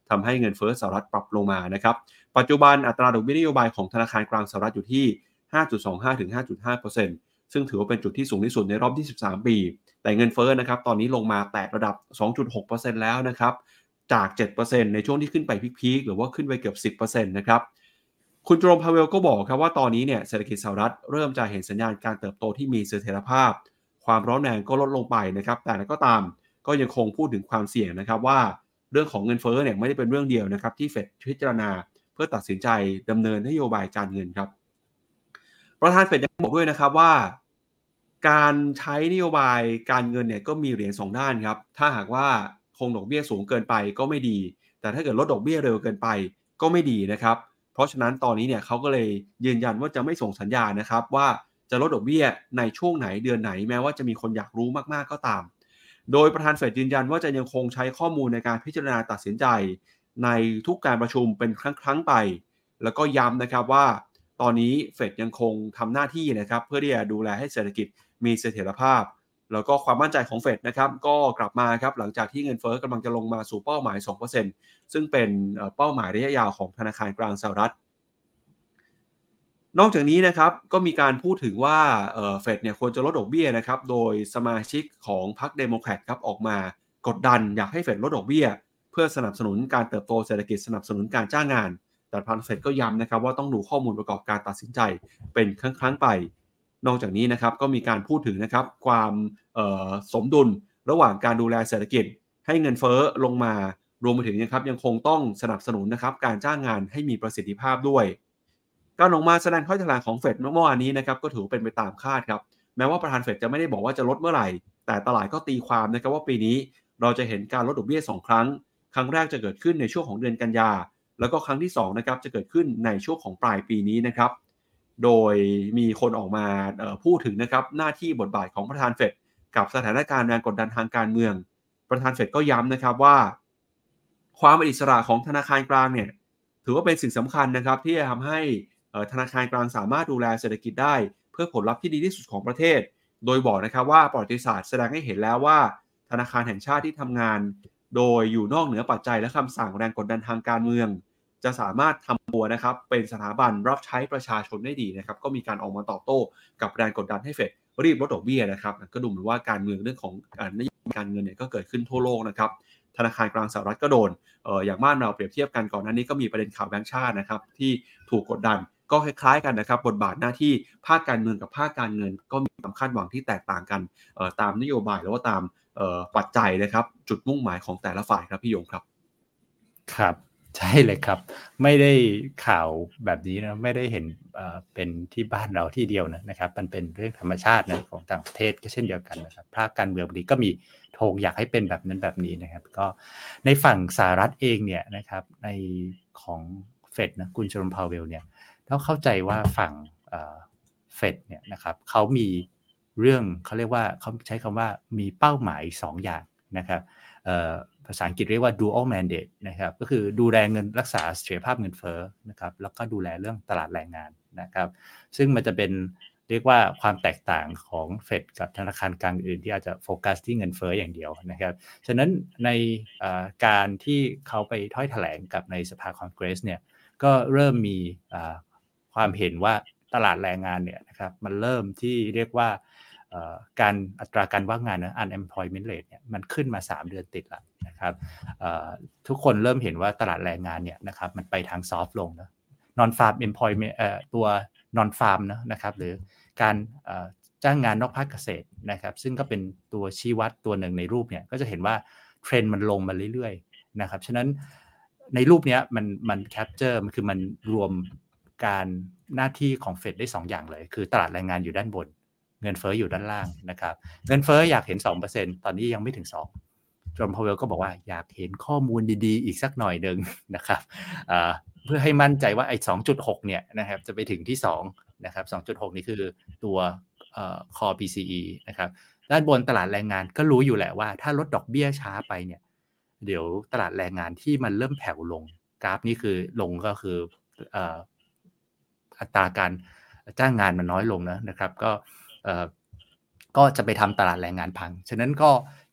ทำให้เงินเฟ้อสหรัฐปรับลงมานะครับปัจจุบันอัตราดอกเบี้ยนโยบายของธนาคารกลางสหรัฐอยู่ที่ ห้าจุดสองห้า ถึง ห้าจุดห้าเปอร์เซ็นต์ ซึ่งถือว่าเป็นจุดที่สูงที่สุดในรอบยี่สิบสามปีแต่เงินเฟ้อนะครับตอนนี้ลงมาแตะระดับ สองจุดหกเปอร์เซ็นต์ แล้วนะครับจาก เจ็ดเปอร์เซ็นต์ ในช่วงที่ขึ้นไปพีคๆหรือว่าขึ้นไปเกือบ สิบเปอร์เซ็นต์ นะครับคุณโจมพาเวลก็บอกครับว่าตอนนี้เนี่ยเศรษฐกิจสหรัฐเริ่มจะเห็นสัญญาณการเติบโตที่มีเสถียรภาพความร้อนแรงก็ลดลงไปนะครับแต่ก็ตามก็ยังคงพูดถึงความเสี่ยงนะครับว่าเรื่องของเงินเฟ้อเนี่ยไม่ได้เป็นเรื่องเดียวนะครับที่เฟดพิจารณาเพื่อตัดสินใจดำเนินนโยบายการเงินครับประธานเฟดยังบอกด้วยนะครับว่าการใช้นโยบายการเงินเนี่ยก็มีเหรียญสองด้านครับถ้าหากว่าคงดอกเบี้ยสูงเกินไปก็ไม่ดีแต่ถ้าเกิดลดดอกเบี้ยเร็วเกินไปก็ไม่ดีนะครับเพราะฉะนั้นตอนนี้เนี่ยเขาก็เลยยืนยันว่าจะไม่ส่งสัญญาณนะครับว่าจะลดดอกเบี้ยในช่วงไหนเดือนไหนแม้ว่าจะมีคนอยากรู้มากๆก็ตามโดยประธานเฟดยืนยันว่าจะยังคงใช้ข้อมูลในการพิจารณาตัดสินใจในทุกการประชุมเป็นครั้งๆไปแล้วก็ย้ำนะครับว่าตอนนี้เฟดยังคงทำหน้าที่นะครับเพื่อที่จะดูแลให้เศรษฐกิจมีเสถียรภาพแล้วก็ความมั่นใจของเฟดนะครับก็กลับมาครับหลังจากที่เงินเฟ้อกำลังจะลงมาสู่เป้าหมาย สองเปอร์เซ็นต์ ซึ่งเป็นเป้าหมายระยะยาวของธนาคารกลางสหรัฐนอกจากนี้นะครับก็มีการพูดถึงว่าเอ่อเฟดเนี่ยควรจะลดดอกเบี้ยนะครับโดยสมาชิกของพรรคเดโมแครตครับออกมากดดันอยากให้เฟดลดดอกเบี้ยเพื่อสนับสนุนการเติบโตเศรษฐกิจสนับสนุนการจ้างงานแต่ทางเฟดก็ย้ำนะครับว่าต้องดูข้อมูลประกอบการตัดสินใจเป็นครั้งๆไปนอกจากนี้นะครับก็มีการพูดถึงนะครับความเอ่อสมดุลระหว่างการดูแลเศรษฐกิจให้เงินเฟ้อลงมารวมไปถึงนะครับยังคงต้องสนับสนุนนะครับการจ้างงานให้มีประสิทธิภาพด้วยการออกมาแสดงข้อแถลงของเฟดเมื่อวานนี้นะครับก็ถือเป็นไปตามคาดครับแม้ว่าประธานเฟดจะไม่ได้บอกว่าจะลดเมื่อไหร่แต่ตลาดก็ตีความนะครับว่าปีนี้เราจะเห็นการลดดอกเบี้ยสองครั้งครั้งแรกจะเกิดขึ้นในช่วงของเดือนกันยาแล้วก็ครั้งที่สองนะครับจะเกิดขึ้นในช่วงของปลายปีนี้นะครับโดยมีคนออกมาพูดถึงนะครับหน้าที่บทบาทของประธานเฟดกับสถานการณ์แรงกดดันทางการเมืองประธานเฟดก็ย้ำนะครับว่าความเป็นอิสระของธนาคารกลางเนี่ยถือว่าเป็นสิ่งสำคัญนะครับที่จะทำให้ธนาคารกลางสามารถดูแลเศรษฐกิจได้เพื่อผลลัพธ์ที่ดีที่สุดของประเทศโดยบอกนะครับว่าประวัติศาสตร์แสดงให้เห็นแล้วว่าธนาคารแห่งชาติที่ทำงานโดยอยู่นอกเหนือปัจจัยและคำสั่งแรงกดดันทางการเมืองจะสามารถทำตัวนะครับเป็นสถาบันรับใช้ประชาชนได้ดีนะครับก็มีการออกมาตอบโต้กับแรงกดดันให้เฟดรีบลดดอกเบี้ยนะครับก็ดูเหมือนว่าการเมืองเรื่องของนโยบายการเงินเนี่ยก็เกิดขึ้นทั่วโลกนะครับธนาคารกลางสหรัฐก็โดนเอ่ออย่างบ้านเราเปรียบเทียบกันก่อนหน้านี้ก็มีประเด็นข่าวแบงก์ชาตินะครับที่ถูกกดดันก็คล้ายๆกันนะครับบทบาทหน้าที่ภาคการเมืองกับภาคการเงินก็มีความคาดหวังที่แตกต่างกันตามนโยบายหรือว่าตามปัจจัยนะครับจุดมุ่งหมายของแต่ละฝ่ายครับพี่ยงครับครับใช่เลยครับไม่ได้ข่าวแบบนี้นะไม่ได้เห็นเป็นที่บ้านเราที่เดียวนะนะครับมันเป็นเรื่องธรรมชาตินะของต่างประเทศก็เช่นเดียวกันนะครับภาคการเมืองนี้ก็มีโทงอยากให้เป็นแบบนั้นแบบนี้นะครับก็ในฝั่งสหรัฐเองเนี่ยนะครับในของเฟดนะคุณเจอร์มพาวเวลเนี่ยต้องเข้าใจว่าฝั่งเฟดเนี่ยนะครับเขามีเรื่องเขาเรียกว่าเขาใช้คำว่ามีเป้าหมายสองอย่างนะครับภาษาอังกฤษเรียกว่า dual mandate นะครับก็คือดูแลเงินรักษาเสถียรภาพเงินเฟ้อนะครับแล้วก็ดูแลเรื่องตลาดแรงงานนะครับซึ่งมันจะเป็นเรียกว่าความแตกต่างของเฟดกับธนาคารกลางอื่นที่อาจจะโฟกัสที่เงินเฟ้ออย่างเดียวนะครับฉะนั้นในการที่เขาไปถ้อยแถลงกับในสภาคอนเกรสเนี่ยก็เริ่มมีความเห็นว่าตลาดแรงงานเนี่ยนะครับมันเริ่มที่เรียกว่าการอัตราการว่างงานนะ unemployment rate เนี่ยมันขึ้นมาสามเดือนติดแล้วนะครับทุกคนเริ่มเห็นว่าตลาดแรงงานเนี่ยนะครับมันไปทางซอฟต์ลงนะ non farm employment เอ่อตัว non farm นะนะครับหรือการจ้างงานนอกภาคเกษตรนะครับซึ่งก็เป็นตัวชี้วัดตัวหนึ่งในรูปเนี่ยก็จะเห็นว่าเทรนด์มันลงมาเรื่อยๆนะครับฉะนั้นในรูปนี้มันมันแคปเจอร์มันคือมันรวมการหน้าที่ของเฟดได้สองอย่างเลยคือตลาดแรงงานอยู่ด้านบนเงินเฟ้ออยู่ด้านล่างนะครับเงินเฟ้ออยากเห็น สองเปอร์เซ็นต์ ตอนนี้ยังไม่ถึงสองจอห์น พาวเวลก็บอกว่าอยากเห็นข้อมูลดีๆอีกสักหน่อยนึงนะครับเพื่อให้มั่นใจว่าไอ้ สองจุดหก เนี่ยนะครับจะไปถึงที่สองนะครับ สองจุดหก นี่คือตัวเอ่อ Core พี ซี อี นะครับด้านบนตลาดแรงงานก็รู้อยู่แหละว่าถ้าลดดอกเบี้ยช้าไปเนี่ยเดี๋ยวตลาดแรงงานที่มันเริ่มแผ่วลงกราฟนี่คือลงก็คือเอ่ออัตราการจ้างงานมันน้อยลงนะนะครับก็เอ่อก็จะไปทำตลาดแรงงานพังฉะนั้นก็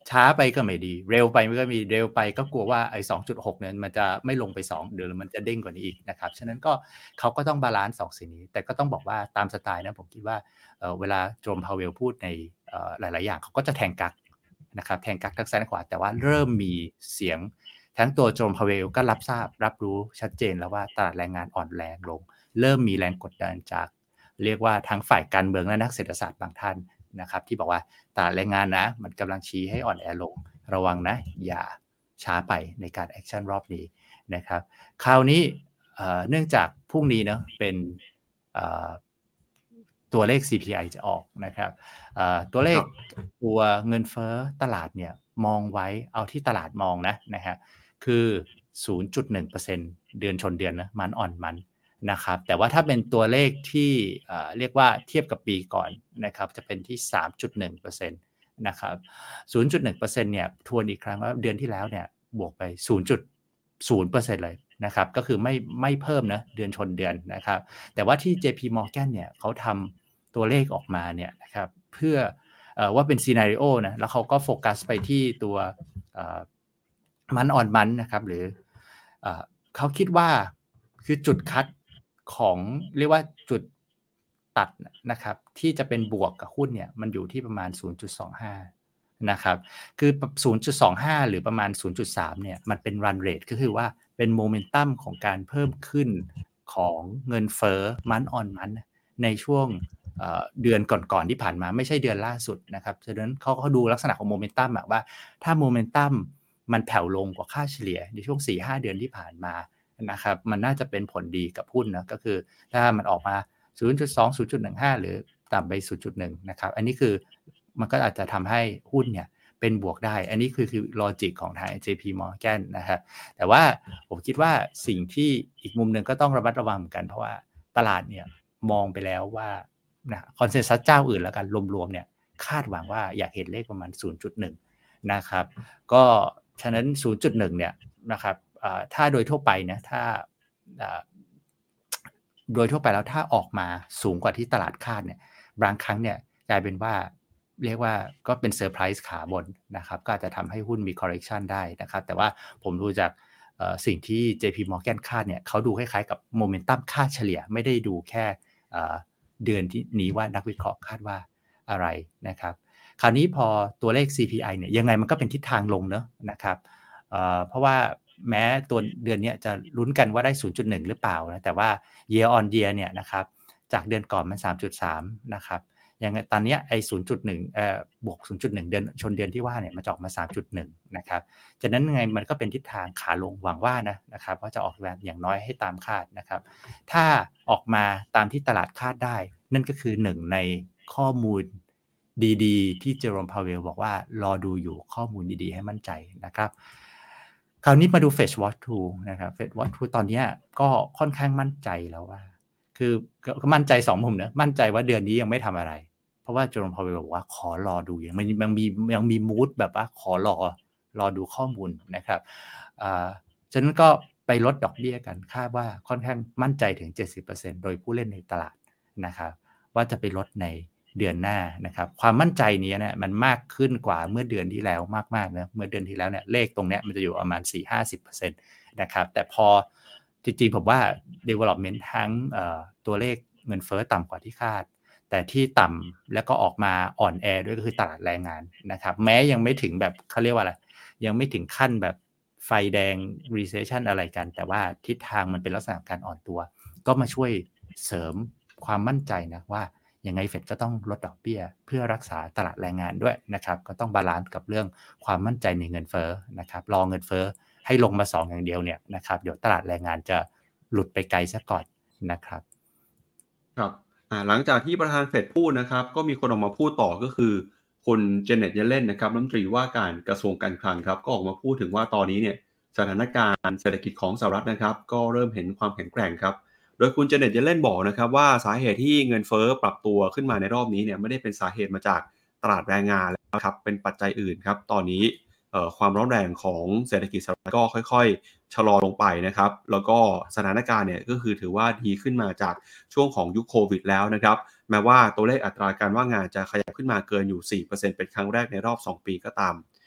ช้าไปก็ไม่ดีเร็วไปมันก็มีเร็วไปก็กลัวว่าไอ้ สองจุดหก เนี่ยมันจะไม่ลงไปสองเดี๋ยวมันจะเด้งกว่านี้อีกนะครับฉะนั้นก็เขาก็ต้องบาลานซ์สองสิ่งนี้แต่ก็ต้องบอกว่าตามสไตล์นะผมคิดว่าเอ่อเวลาโจมพาเวลพูดในเอ่อหลายๆอย่างเขาก็จะแทงกั๊กนะครับแทงกั๊กทั้งซ้ายและขวาแต่ว่าเริ่มมีเสียงทั้งตัวโจมพาเวลก็รับทราบรับรู้ชัดเจนแล้วว่าตลาดแรงงานอ่อนแรงลงเริ่มมีแรงกดดันจากเรียกว่าทั้งฝ่ายการเมืองและนักเศรษฐศาสตร์บางท่านนะครับที่บอกว่าตลาดแรงงานนะมันกำลังชี้ให้อ่อนแอลงระวังนะอย่าช้าไปในการแอคชั่นรอบนี้นะครับคราวนี้เนื่องจากพรุ่งนี้เนาะเป็นตัวเลข ซี พี ไอ จะออกนะครับตัวเลขตัวเงินเฟ้อตลาดเนี่ยมองไว้เอาที่ตลาดมองนะนะฮะคือ ศูนย์จุดหนึ่งเปอร์เซ็นต์ เดือนชนเดือนนะมันอ่อนมันนะครับแต่ว่าถ้าเป็นตัวเลขที่เรียกว่าเทียบกับปีก่อนนะครับจะเป็นที่ สามจุดหนึ่งเปอร์เซ็นต์ นะครับ ศูนย์จุดหนึ่งเปอร์เซ็นต์ เนี่ยทวนอีกครั้งว่าเดือนที่แล้วเนี่ยบวกไป ศูนย์จุดศูนย์เปอร์เซ็นต์ เลยนะครับก็คือไม่ไม่เพิ่มนะเดือนชนเดือนนะครับแต่ว่าที่ เจ พี Morgan เนี่ยเขาทำตัวเลขออกมาเนี่ยนะครับเพื่อเอ่อว่าเป็นซีนาริโอนะแล้วเขาก็โฟกัสไปที่ตัวมันออนมันนะครับหรือเอ่อเขาคิดว่าคือจุดคัดของเรียกว่าจุดตัดนะครับที่จะเป็นบวกกับหุ้นเนี่ยมันอยู่ที่ประมาณ ศูนย์จุดสองห้า นะครับคือ ศูนย์จุดสองห้า หรือประมาณ ศูนย์จุดสาม เนี่ยมันเป็นรันเรทก็คือว่าเป็นโมเมนตัมของการเพิ่มขึ้นของเงินเฟ้อมันออนมันในช่วงเอ่อเดือนก่อนๆที่ผ่านมาไม่ใช่เดือนล่าสุดนะครับฉะนั้นเขาก็ดูลักษณะของโมเมนตัมว่าถ้าโมเมนตัมมันแผ่วลงกว่าค่าเฉลี่ยในช่วง สี่ห้า เดือนที่ผ่านมานะครับมันน่าจะเป็นผลดีกับหุ้นนะก็คือถ้ามันออกมา ศูนย์จุดสอง ศูนย์จุดหนึ่งห้า หรือต่ำไป ศูนย์จุดหนึ่ง นะครับอันนี้คือมันก็อาจจะทำให้หุ้นเนี่ยเป็นบวกได้อันนี้คือคือลอจิกของทาง เจ พี Morgan นะครับแต่ว่าผมคิดว่าสิ่งที่อีกมุมนึงก็ต้องระมัดระวังเหมือนกันเพราะว่าตลาดเนี่ยมองไปแล้วว่านะคอนเซนซัสเจ้าอื่นแล้วกันรวมๆเนี่ยคาดหวังว่าอยากเห็นเลขประมาณ ศูนย์จุดหนึ่ง นะครับก็ฉะนั้น ศูนย์จุดหนึ่ง เนี่ยนะครับถ้าโดยทั่วไปนะถ้าโดยทั่วไปแล้วถ้าออกมาสูงกว่าที่ตลาดคาดเนี่ยบางครั้งเนี่ยกลายเป็นว่าเรียกว่าก็เป็นเซอร์ไพรส์ขาบนนะครับก็อาจจะทำให้หุ้นมี correction ได้นะครับแต่ว่าผมดูจากสิ่งที่ เจ พี Morgan คาดเนี่ยเขาดูคล้ายๆกับโมเมนตัมค่าเฉลี่ยไม่ได้ดูแค่เดือนที่นี้ว่านักวิเคราะห์คาดว่าอะไรนะครับคราวนี้พอตัวเลข ซี พี ไอ เนี่ยยังไงมันก็เป็นทิศทางลงเนอะนะครับเอ่อเพราะว่าแม้ตัวเดือนนี้จะลุ้นกันว่าได้ ศูนย์จุดหนึ่ง หรือเปล่านะแต่ว่า year on year เนี่ยนะครับจากเดือนก่อนมัน สามจุดสาม นะครับยังไงตอนนี้ไอ้ ศูนย์จุดหนึ่ง เอ่อบวก ศูนย์จุดหนึ่ง เดือนชนเดือนที่ว่าเนี่ยมันจะออกมา สามจุดหนึ่ง นะครับฉะนั้นยังไงมันก็เป็นทิศทางขาลงหวังว่านะนะครับว่าจะออกแบบอย่างน้อยให้ตามคาดนะครับถ้าออกมาตามที่ตลาดคาดได้นั่นก็คือหนึ่งในข้อมูลดีๆที่เจอโรมพาเวลบอกว่ารอดูอยู่ข้อมูลดีๆให้มั่นใจนะครับคราวนี้มาดู Fed Watch ทู นะครับ Fed Watch ทู ตอนนี้ก็ค่อนข้างมั่นใจแล้วว่าคือก็มั่นใจสองมุมนะมั่นใจว่าเดือนนี้ยังไม่ทำอะไรเพราะว่าเจอโรมพาเวลบอกว่าขอรอดูยังมันมียังมีมูดแบบว่าขอรอรอดูข้อมูลนะครับอ่าฉะนั้นก็ไปลดดอกเบี้ยกันคาดว่าค่อนข้างมั่นใจถึง เจ็ดสิบเปอร์เซ็นต์ โดยผู้เล่นในตลาดนะครับว่าจะไปลดในเดือนหน้านะครับความมั่นใจนี้เนี่ยมันมากขึ้นกว่าเมื่อเดือนที่แล้วมากๆนะเมื่อเดือนที่แล้วเนี่ยเลขตรงเนี้ยมันจะอยู่ประมาณ สี่ถึงห้าสิบเปอร์เซ็นต์ นะครับแต่พอจริงๆผมว่า development ทั้งตัวเลขเงินเฟ้อต่ำกว่าที่คาดแต่ที่ต่ำแล้วก็ออกมาอ่อนแอด้วยก็คือตลาดแรงงานนะครับแม้ยังไม่ถึงแบบเขาเรียกว่าอะไรยังไม่ถึงขั้นแบบไฟแดง recession อะไรกันแต่ว่าทิศทางมันเป็นลักษณะการอ่อนตัวก็มาช่วยเสริมความมั่นใจนะว่ายังไงเฟดก็ต้องลดดอกเบี้ยเพื่อรักษาตลาดแรงงานด้วยนะครับก็ต้องบาลานซ์กับเรื่องความมั่นใจในเงินเฟ้อนะครับรอเงินเฟ้อให้ลงมาสองอย่างเดียวเนี่ยนะครับเดี๋ยวตลาดแรงงานจะหลุดไปไกลซะก่อนนะครับครับหลังจากที่ประธานเฟดพูดนะครับก็มีคนออกมาพูดต่อก็คือคุณเจเน็ตเยเลนนะครับรัฐมนตรีว่าการกระทรวงการคลังครับก็ออกมาพูดถึงว่าตอนนี้เนี่ยสถานการณ์เศรษฐกิจของสหรัฐนะครับก็เริ่มเห็นความแข็งแกร่งครับโดยคุณเจเน็ตเยเลนบอกนะครับว่าสาเหตุที่เงินเฟ้อปรับตัวขึ้นมาในรอบนี้เนี่ยไม่ได้เป็นสาเหตุมาจากตลาดแรงงานแล้วครับเป็นปัจจัยอื่นครับตอนนี้ความร้อนแรงของเศรษฐกิจสหรัฐก็ค่อยๆชะลอลงไปนะครับแล้วก็สถานการณ์เนี่ยก็คือถือว่าดีขึ้นมาจากช่วงของยุคโควิดแล้วนะครับแม้ว่าตัวเลขอัตราการว่างงานจะขยับขึ้นมาเกินอยู่ สี่เปอร์เซ็นต์ เป็นครั้งแรกในรอบสองปีก็ตาม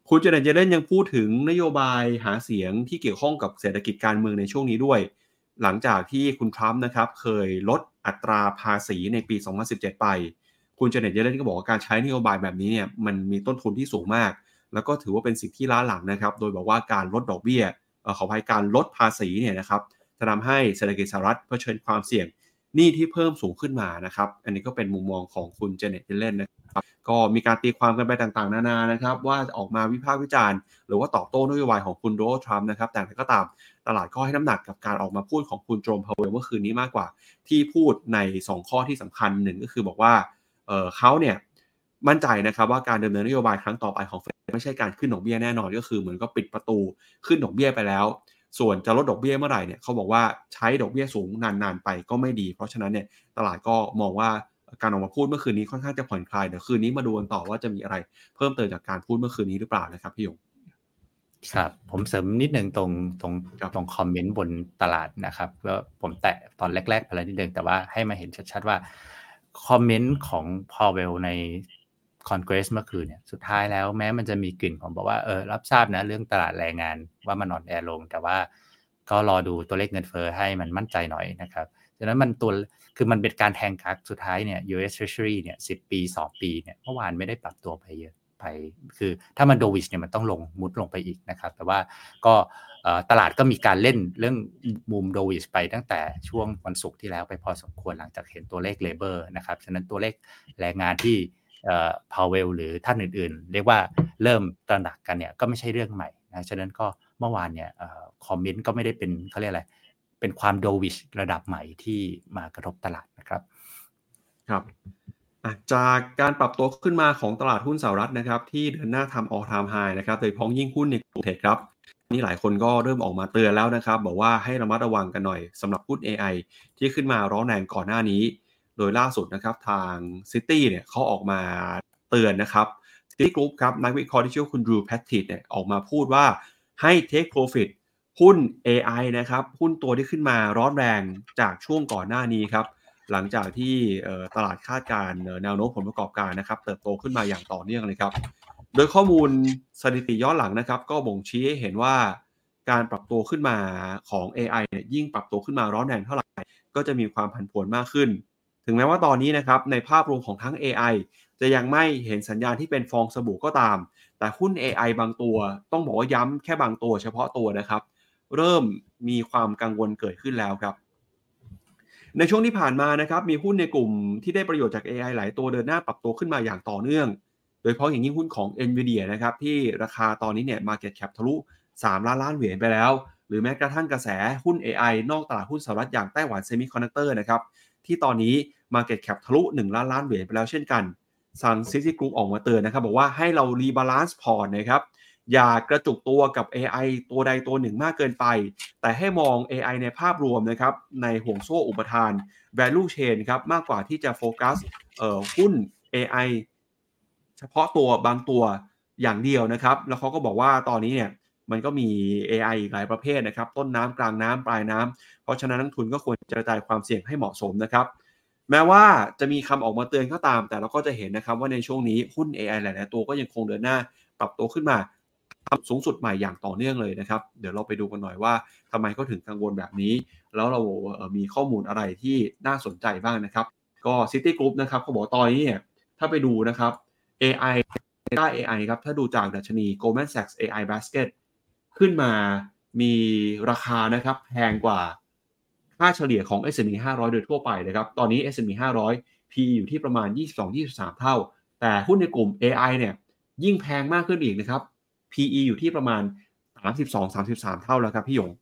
คุณเจเน็ตเยเลนยังพูดถึงนโยบายหาเสียงที่เกี่ยวข้องกับเศรษฐกิจการเมืองในช่วงนี้ด้วยหลังจากที่คุณทรัมป์นะครับเคยลดอัตราภาษีในปีสองพันสิบเจ็ดไปคุณเจเน็ตเยเลนก็บอกว่าการใช้นโยบายแบบนี้เนี่ยมันมีต้นทุนที่สูงมากแล้วก็ถือว่าเป็นสิ่งที่ล้าหลังนะครับโดยบอกว่าการลดดอกเบี้ยเอ่อขออภัยการลดภาษีเนี่ยนะครับจะทำให้เศรษฐกิจสหรัฐเผชิญความเสี่ยงหนี้ที่เพิ่มสูงขึ้นมานะครับอันนี้ก็เป็นมุมมองของคุณเจเน็ตเยเลนนะ ก็มีการตีความกันไปต่างๆนานานะครับว่าจะออกมาวิพากษ์วิจารณ์หรือว่าตอบโต้นโยบายของคุณโดนัลด์ทรัมป์นะครับแต่อย่างไรก็ตามตลาดก็ให้น้ำหนักกับการออกมาพูดของคุณโจมพาวเวลเมื่อคืนนี้มากกว่าที่พูดในสองข้อที่สำคัญหนึ่งก็คือบอกว่าเอ่อเขาเนี่ยมั่นใจนะครับว่าการดำเนินนโยบายครั้งต่อไปของเฟดไม่ใช่การขึ้นดอกเบี้ยแน่นอนก็คือเหมือนก็ปิดประตูขึ้นดอกเบี้ยไปแล้วส่วนจะลดดอกเบี้ยเมื่อไหร่เนี่ยเขาบอกว่าใช้ดอกเบี้ยสูงนานๆไปก็ไม่ดีเพราะฉะนั้นเนี่ยตลาดก็มองว่าการออกมาพูดเมื่อคืนนี้ค่อนข้างจะผ่อนคลายเดี๋ยวคืนนี้มาดูกันต่อว่าจะมีอะไรเพิ่มเติมจากการพูดเมื่อคืนนี้หรือเปล่านะครับพี่ยงครับผมเสริมนิดนึงตรงตรงตรงคอมเมนต์บนตลาดนะครับแล้วผมแตะตอนแรกๆไปแล้วนิดนึงแต่ว่าให้มาเห็นชัดๆว่าคอมเมนต์ของพอเวลในคอนเกรสเมื่อคืนเนี่ยสุดท้ายแล้วแม้มันจะมีกลิ่นของบอกว่าเออรับทราบนะเรื่องตลาดแรงงานว่ามันอ่อนแอลงแต่ว่าก็รอดูตัวเลขเงินเฟ้อให้มันมั่นใจหน่อยนะครับฉะนั้นมันตัวคือมันเป็นการแทงกักสุดท้ายเนี่ย ยู เอส Treasury เนี่ยสิบปีสองปีเนี่ยเมื่อวานไม่ได้ปรับตัวไปเยอะไปคือถ้ามันโดวิชเนี่ยมันต้องลงมุดลงไปอีกนะครับแต่ว่าก็ตลาดก็มีการเล่นเรื่องมุมโดวิชไปตั้งแต่ช่วงวันศุกร์ที่แล้วไปพอสมควรหลังจากเห็นตัวเลขเลเบอร์นะครับฉะนั้นตัวเลขแรงงานที่พาวเวลหรือท่านอื่นๆเรียกว่าเริ่มตระหนักกันเนี่ยก็ไม่ใช่เรื่องใหม่นะฉะนั้นก็เมื่อวานเนี่ยคอมเมนต์ก็ไม่ได้เป็นเขาเรียกอะไรเป็นความโดวิชระดับใหม่ที่มากระทบตลาดนะครับครับจากการปรับตัวขึ้นมาของตลาดหุ้นสหรัฐนะครับที่เดินหน้าทำ all time high นะครับโดยเฉพาะยิ่งหุ้นในกลุ่มเทคครับนี่หลายคนก็เริ่มออกมาเตือนแล้วนะครับบอกว่าให้ระมัดระวังกันหน่อยสำหรับหุ้น เอ ไอ ที่ขึ้นมาร้อนแรงก่อนหน้านี้โดยล่าสุดนะครับทาง Citi เนี่ยเขาออกมาเตือนนะครับ Citi Group ครับนักวิเคราะห์ที่ชื่อคุณดรูว์แพตติดเนี่ยออกมาพูดว่าให้ take profit หุ้น เอ ไอ นะครับหุ้นตัวที่ขึ้นมาร้อนแรงจากช่วงก่อนหน้านี้ครับหลังจากที่ตลาดคาดการณ์แนวโน้มผลประกอบการนะครับเติบโตขึ้นมาอย่างต่อเนื่องเลยครับโดยข้อมูลสถิติย้อนหลังนะครับก็บ่งชี้ให้เห็นว่าการปรับตัวขึ้นมาของ เอ ไอ เนี่ยยิ่งปรับตัวขึ้นมาร้อนแรงเท่าไหร่ก็จะมีความผันผวนมากขึ้นถึงแม้ว่าตอนนี้นะครับในภาพรวมของทั้ง เอ ไอ จะยังไม่เห็นสัญญาณที่เป็นฟองสบู่ก็ตามแต่หุ้น เอ ไอ บางตัวต้องบอกว่าย้ำแค่บางตัวเฉพาะตัวนะครับเริ่มมีความกังวลเกิดขึ้นแล้วครับในช่วงที่ผ่านมานะครับมีหุ้นในกลุ่มที่ได้ประโยชน์จาก เอ ไอ หลายตัวเดินหน้าปรับตัวขึ้นมาอย่างต่อเนื่องโดยเฉพาะอย่างยิ่งหุ้นของ Nvidia นะครับที่ราคาตอนนี้เนี่ย Market Cap ทะลุสามล้านล้านเหรียญไปแล้วหรือแม้กระทั่งกระแสหุ้น เอ ไอ นอกตลาดหุ้นสหรัฐอย่างไต้หวัน Semiconductor นะครับที่ตอนนี้ Market Cap ทะลุหนึ่งล้านล้านเหรียญไปแล้วเช่นกันทาง Citi Group ออกมาเตือนนะครับบอกว่าให้เรารีบาลานซ์พอร์ตนะครับอย่ากระจุกตัวกับ เอ ไอ ตัวใดตัวหนึ่งมากเกินไปแต่ให้มอง เอ ไอ ในภาพรวมนะครับในห่วงโซ่อุปทาน value chain ครับมากกว่าที่จะโฟกัสเอ่อหุ้น เอ ไอ เฉพาะตัวบางตัวอย่างเดียวนะครับแล้วเขาก็บอกว่าตอนนี้เนี่ยมันก็มี เอ ไอ อีกหลายประเภทนะครับต้นน้ำกลางน้ำปลายน้ำเพราะฉะนั้นนักทุนก็ควรจะกระจายความเสี่ยงให้เหมาะสมนะครับแม้ว่าจะมีคำออกมาเตือนก็ตามแต่เราก็จะเห็นนะครับว่าในช่วงนี้หุ้น เอ ไอ หลายๆตัวก็ยังคงเดินหน้าปรับตัวขึ้นมาสูงสุดใหม่อย่างต่อเนื่องเลยนะครับเดี๋ยวเราไปดูกันหน่อยว่าทำไมเขาถึงกังวลแบบนี้แล้วเรามีข้อมูลอะไรที่น่าสนใจบ้างนะครับก็ Citi Group นะครับเขาบอกตอนนี้เนี่ยถ้าไปดูนะครับ เอ ไอ Data เอ ไอ ครับถ้าดูจากดัชนี Goldman Sachs เอ ไอ Basket ขึ้นมามีราคานะครับแพงกว่าค่าเฉลี่ยของ เอส แอนด์ พี ห้าร้อยโดยทั่วไปนะครับตอนนี้ เอส แอนด์ พี ห้าร้อย พี อยู่ที่ประมาณ ยี่สิบสองถึงยี่สิบสาม เท่าแต่หุ้นในกลุ่ม เอ ไอ เนี่ยยิ่งแพงมากขึ้นอีกนะครับ พี อี อยู่ที่ประมาณ สามสิบสองถึงสามสิบสาม เท่าแล้วครับพี่หยง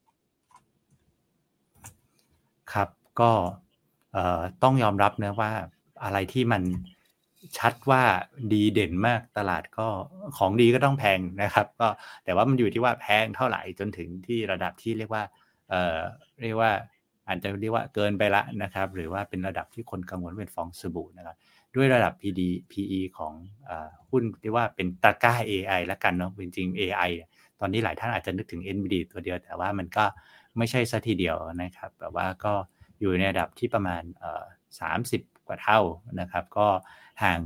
ครับก็ต้องยอมรับนะว่าอะไรที่มันชัดว่าดีเด่นมากตลาดก็ของดีก็ต้องแพงนะครับก็แต่ว่ามันอยู่ที่ว่าแพงเท่าไหร่จนถึงที่ระดับที่เรียกว่าเอ่อเรียกว่าอาจจะเรียกว่าเกินไปละนะครับหรือว่าเป็นระดับที่คนกังวลเป็นฟองสบู่นะครับด้วยระดับ พี ดี พี อี ของเอ่อหุ้นที่ว่าเป็นตะกร้า เอ ไอ ละกันเนาะจริงๆ เอ ไอ ตอนนี้หลายท่านอาจจะนึกถึง Nvidia ตัวเดียวแต่ว่ามันก็ไม่ใช่ซะทีเดียวนะครับแต่ว่าก็อยู่ในระดับที่ประมาณเอ่อสามสิบกว่าเท่านะครับก็ห่างกับ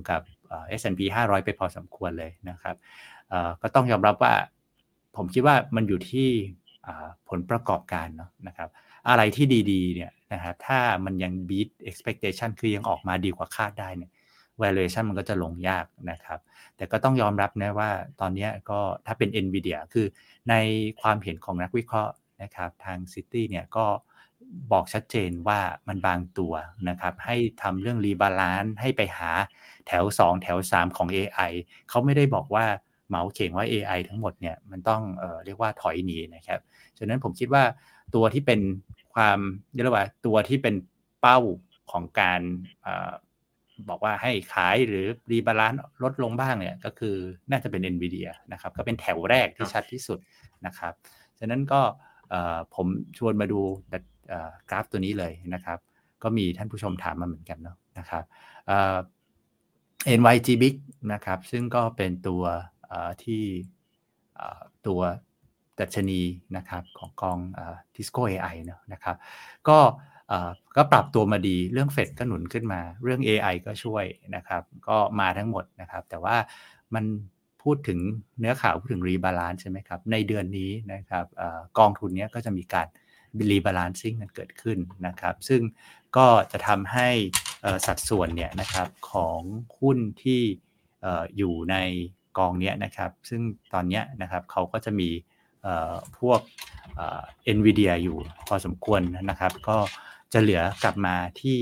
เอ่อ เอส แอนด์ พี ห้าร้อยไปพอสมควรเลยนะครับเอ่อก็ต้องยอมรับว่าผมคิดว่ามันอยู่ที่อ่าผลประกอบการเนาะนะครับอะไรที่ดีๆเนี่ยนะครับถ้ามันยัง beat expectation คือยังออกมาดีกว่าคาดได้เนี่ย valuation มันก็จะลงยากนะครับแต่ก็ต้องยอมรับนะว่าตอนนี้ก็ถ้าเป็น Nvidia คือในความเห็นของนักวิเคราะห์นะครับทาง Citi เนี่ยก็บอกชัดเจนว่ามันบางตัวนะครับให้ทำเรื่อง rebalance ให้ไปหาแถวสองแถวสามของ เอ ไอ เขาไม่ได้บอกว่าเหมาเข่งว่า เอ ไอ ทั้งหมดเนี่ยมันต้องเอ่อเรียกว่าถอยหนีนะครับฉะนั้นผมคิดว่าตัวที่เป็นความเรียกว่าตัวที่เป็นเป้าของการเอ่อบอกว่าให้ขายหรือรีบาลานซ์ลดลงบ้างเนี่ยก็คือน่าจะเป็น Nvidia นะครับก็เป็นแถวแรกที่ชัดที่สุดนะครับฉะนั้นก็ผมชวนมาดูกราฟตัวนี้เลยนะครับก็มีท่านผู้ชมถามมาเหมือนกันเนาะนะครับ เอ็น วาย จี Big นะครับซึ่งก็เป็นตัวที่ตัวดัชนีนะครับของกอง Tisco เอ ไอ เนาะนะครับก็ก็ปรับตัวมาดีเรื่องเฟดก็หนุนขึ้นมาเรื่อง เอ ไอ ก็ช่วยนะครับก็มาทั้งหมดนะครับแต่ว่ามันพูดถึงเนื้อข่าวพูดถึงรีบาลานซ์ใช่ไหมครับในเดือนนี้นะครับกองทุนนี้ก็จะมีการรีบาลานซิ่งกันเกิดขึ้นนะครับซึ่งก็จะทำให้สัดส่วนเนี่ยนะครับของหุ้นที่อยู่ในกองนี้นะครับซึ่งตอนนี้นะครับเขาก็จะมีพวก Nvidia อยู่พอสมควรนะครับก็จะเหลือกลับมาที่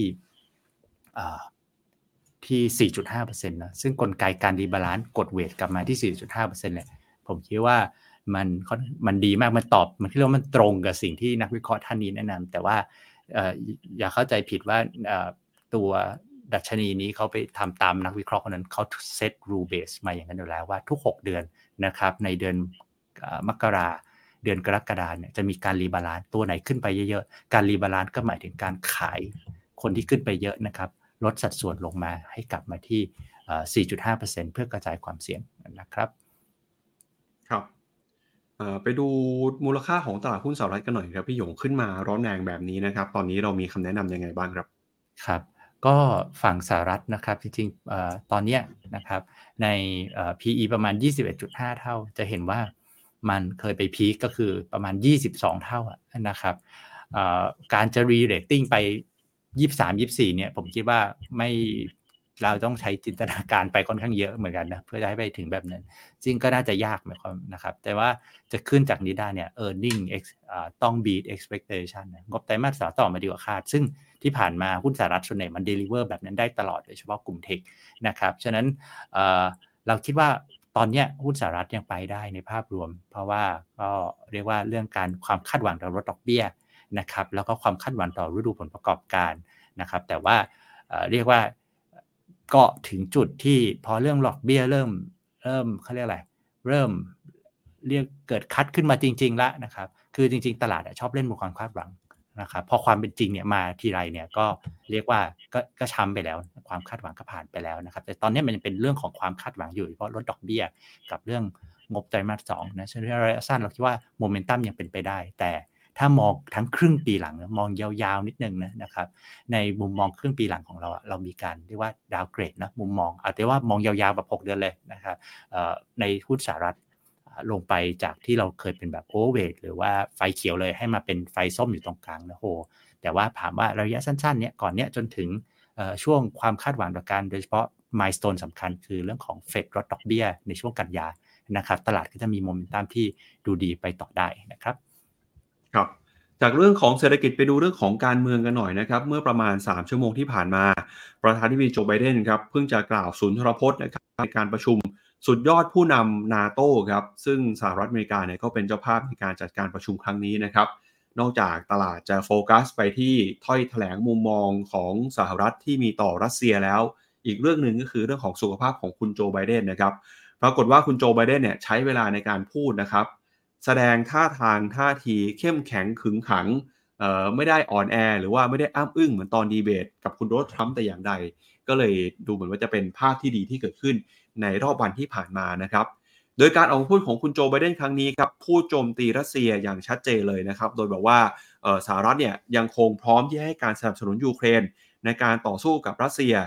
ที่ สี่จุดห้าเปอร์เซ็นต์ นะซึ่งกลไกการรีบาลานซ์กดเวทกลับมาที่ สี่จุดห้าเปอร์เซ็นต์ เนี่ยผมคิดว่ามันมันดีมากมันตอบมันคิดว่ามันตรงกับสิ่งที่นักวิเคราะห์ท่านนี้แนะนำแต่ว่าอย่าเข้าใจผิดว่าตัวดัชนีนี้เขาไปทำตามนักวิเคราะห์คนนั้นเขาเซตรูเบสมาอย่างนั้นอยู่แล้วว่าทุกหกเดือนนะครับในเดือนมกราเดือนกรกฎาคมเนี่ยจะมีการรีบาลานซ์ตัวไหนขึ้นไปเยอะๆการรีบาลานซ์ก็หมายถึงการขายคนที่ขึ้นไปเยอะนะครับลดสัดส่วนลงมาให้กลับมาที่ สี่จุดห้าเปอร์เซ็นต์ เพื่อกระจายความเสี่ยงนะครับครับไปดูมูลค่าของตลาดหุ้นสหรัฐกันหน่อยครับพี่หยงขึ้นมาร้อนแรงแบบนี้นะครับตอนนี้เรามีคำแนะนำยังไงบ้างครับครับก็ฝั่งสหรัฐนะครับจริงๆตอนนี้นะครับใน พี อี ประมาณ ยี่สิบเอ็ดจุดห้า เท่าจะเห็นว่ามันเคยไปพีคก็คือประมาณยี่สิบสองเท่านะครับการจะรีเรตติ้งไปยี่สิบสาม ยี่สิบสี่เนี่ยผมคิดว่าไม่เราต้องใช้จินตนาการไปค่อนข้างเยอะเหมือนกันนะเพื่อจะให้ไปถึงแบบนั้นจริงก็น่าจะยากนะครับแต่ว่าจะขึ้นจากนี้ได้เนี่ย earning ต้อง beat expectation งบไตรมาสสามต่อมาดีกว่าคาดซึ่งที่ผ่านมาหุ้นสหรัฐส่วนใหญ่มัน deliver แบบนั้นได้ตลอดโดยเฉพาะกลุ่มเทคนะครับฉะนั้นเราคิดว่าตอนนี้หุ้นสหรัฐยังไปได้ในภาพรวมเพราะว่าก็เรียกว่าเรื่องการความคาดหวังต่อลดดอกเบี้ยนะครับแล้วก็ความคาดหวังต่อฤดูผลประกอบการนะครับแต่ว่าเรียกว่าก็ถึงจุดที่พอเรื่องดอกเบี้ยเริ่มเริ่มเขาเรียกอะไรเริ่มเรียกเกิดคัดขึ้นมาจริงๆแล้วนะครับคือจริงๆตลาดชอบเล่นบนความคาดหวังนะครับพอความเป็นจริงเนี่ยมาทีไรเนี่ยก็เรียกว่าก็ก็ช้ำไปแล้วความคาดหวังก็ผ่านไปแล้วนะครับแต่ตอนนี้มันยังเป็นเรื่องของความคาดหวังอยู่เพราะลดดอกเบี้ยกับเรื่องงบไตรมาสสองนะฉะนั้นระยะสั้นเราคิดว่าโมเมนตัมยังเป็นไปได้แต่ถ้ามองทั้งครึ่งปีหลังมองยาวๆนิดนึงนะนะครับในมุมมองครึ่งปีหลังของเราเรามีการเรียกว่าดาวเกรดนะมุมมองอาจจะว่ามองยาวๆแบบหกเดือนเลยนะครับในหุ้นสหรัฐลงไปจากที่เราเคยเป็นแบบโอเวอร์เวทหรือว่าไฟเขียวเลยให้มาเป็นไฟส้มอยู่ตรงกลางนะโหแต่ว่าถามว่าระยะสั้นๆเนี้ยก่อนเนี้ยจนถึงช่วงความคาดหวังต่อการโดยเฉพาะมายสโตนสำคัญคือเรื่องของเฟดลดดอกเบี้ยในช่วงกันยานะครับตลาดก็จะมีโมเมนตัมที่ดูดีไปต่อได้นะครับครับจากเรื่องของเศรษฐกิจไปดูเรื่องของการเมืองกันหน่อยนะครับเมื่อประมาณสามชั่วโมงที่ผ่านมาประธานาธิบดีโจไบเดนครับเพิ่งจะกล่าวสุนทรพจน์นะครับในการประชุมสุดยอดผู้นำนาโต้ครับซึ่งสหรัฐอเมริกาเนี่ยก็เป็นเจ้าภาพในการจัดการประชุมครั้งนี้นะครับนอกจากตลาดจะโฟกัสไปที่ถ้อยแถลงมุมมองของสหรัฐที่มีต่อรัสเซียแล้วอีกเรื่องหนึ่งก็คือเรื่องของสุขภาพของคุณโจไบเดนนะครับปรากฏว่าคุณโจไบเดนเนี่ยใช้เวลาในการพูดนะครับแสดงท่าทางท่าทีเข้มแข็งขึงขังเอ่อไม่ได้อ่อนแอหรือว่าไม่ได้อ้ำอึ้งเหมือนตอนดีเบตกับคุณโดนัลด์ทรัมป์แต่อย่างใดก็เลยดูเหมือนว่าจะเป็นภาพที่ดีที่เกิดขึ้นในรอบวันที่ผ่านมานะครับโดยการออกมาพูดของคุณโจไบเดนครั้งนี้ครับพูดโจมตีรัสเซียอย่างชัดเจนเลยนะครับโดยบอกว่าสหรัฐเนี่ยยังคงพร้อมที่ให้การสนับสนุนยูเครนในการต่อสู้กับรัสเซีย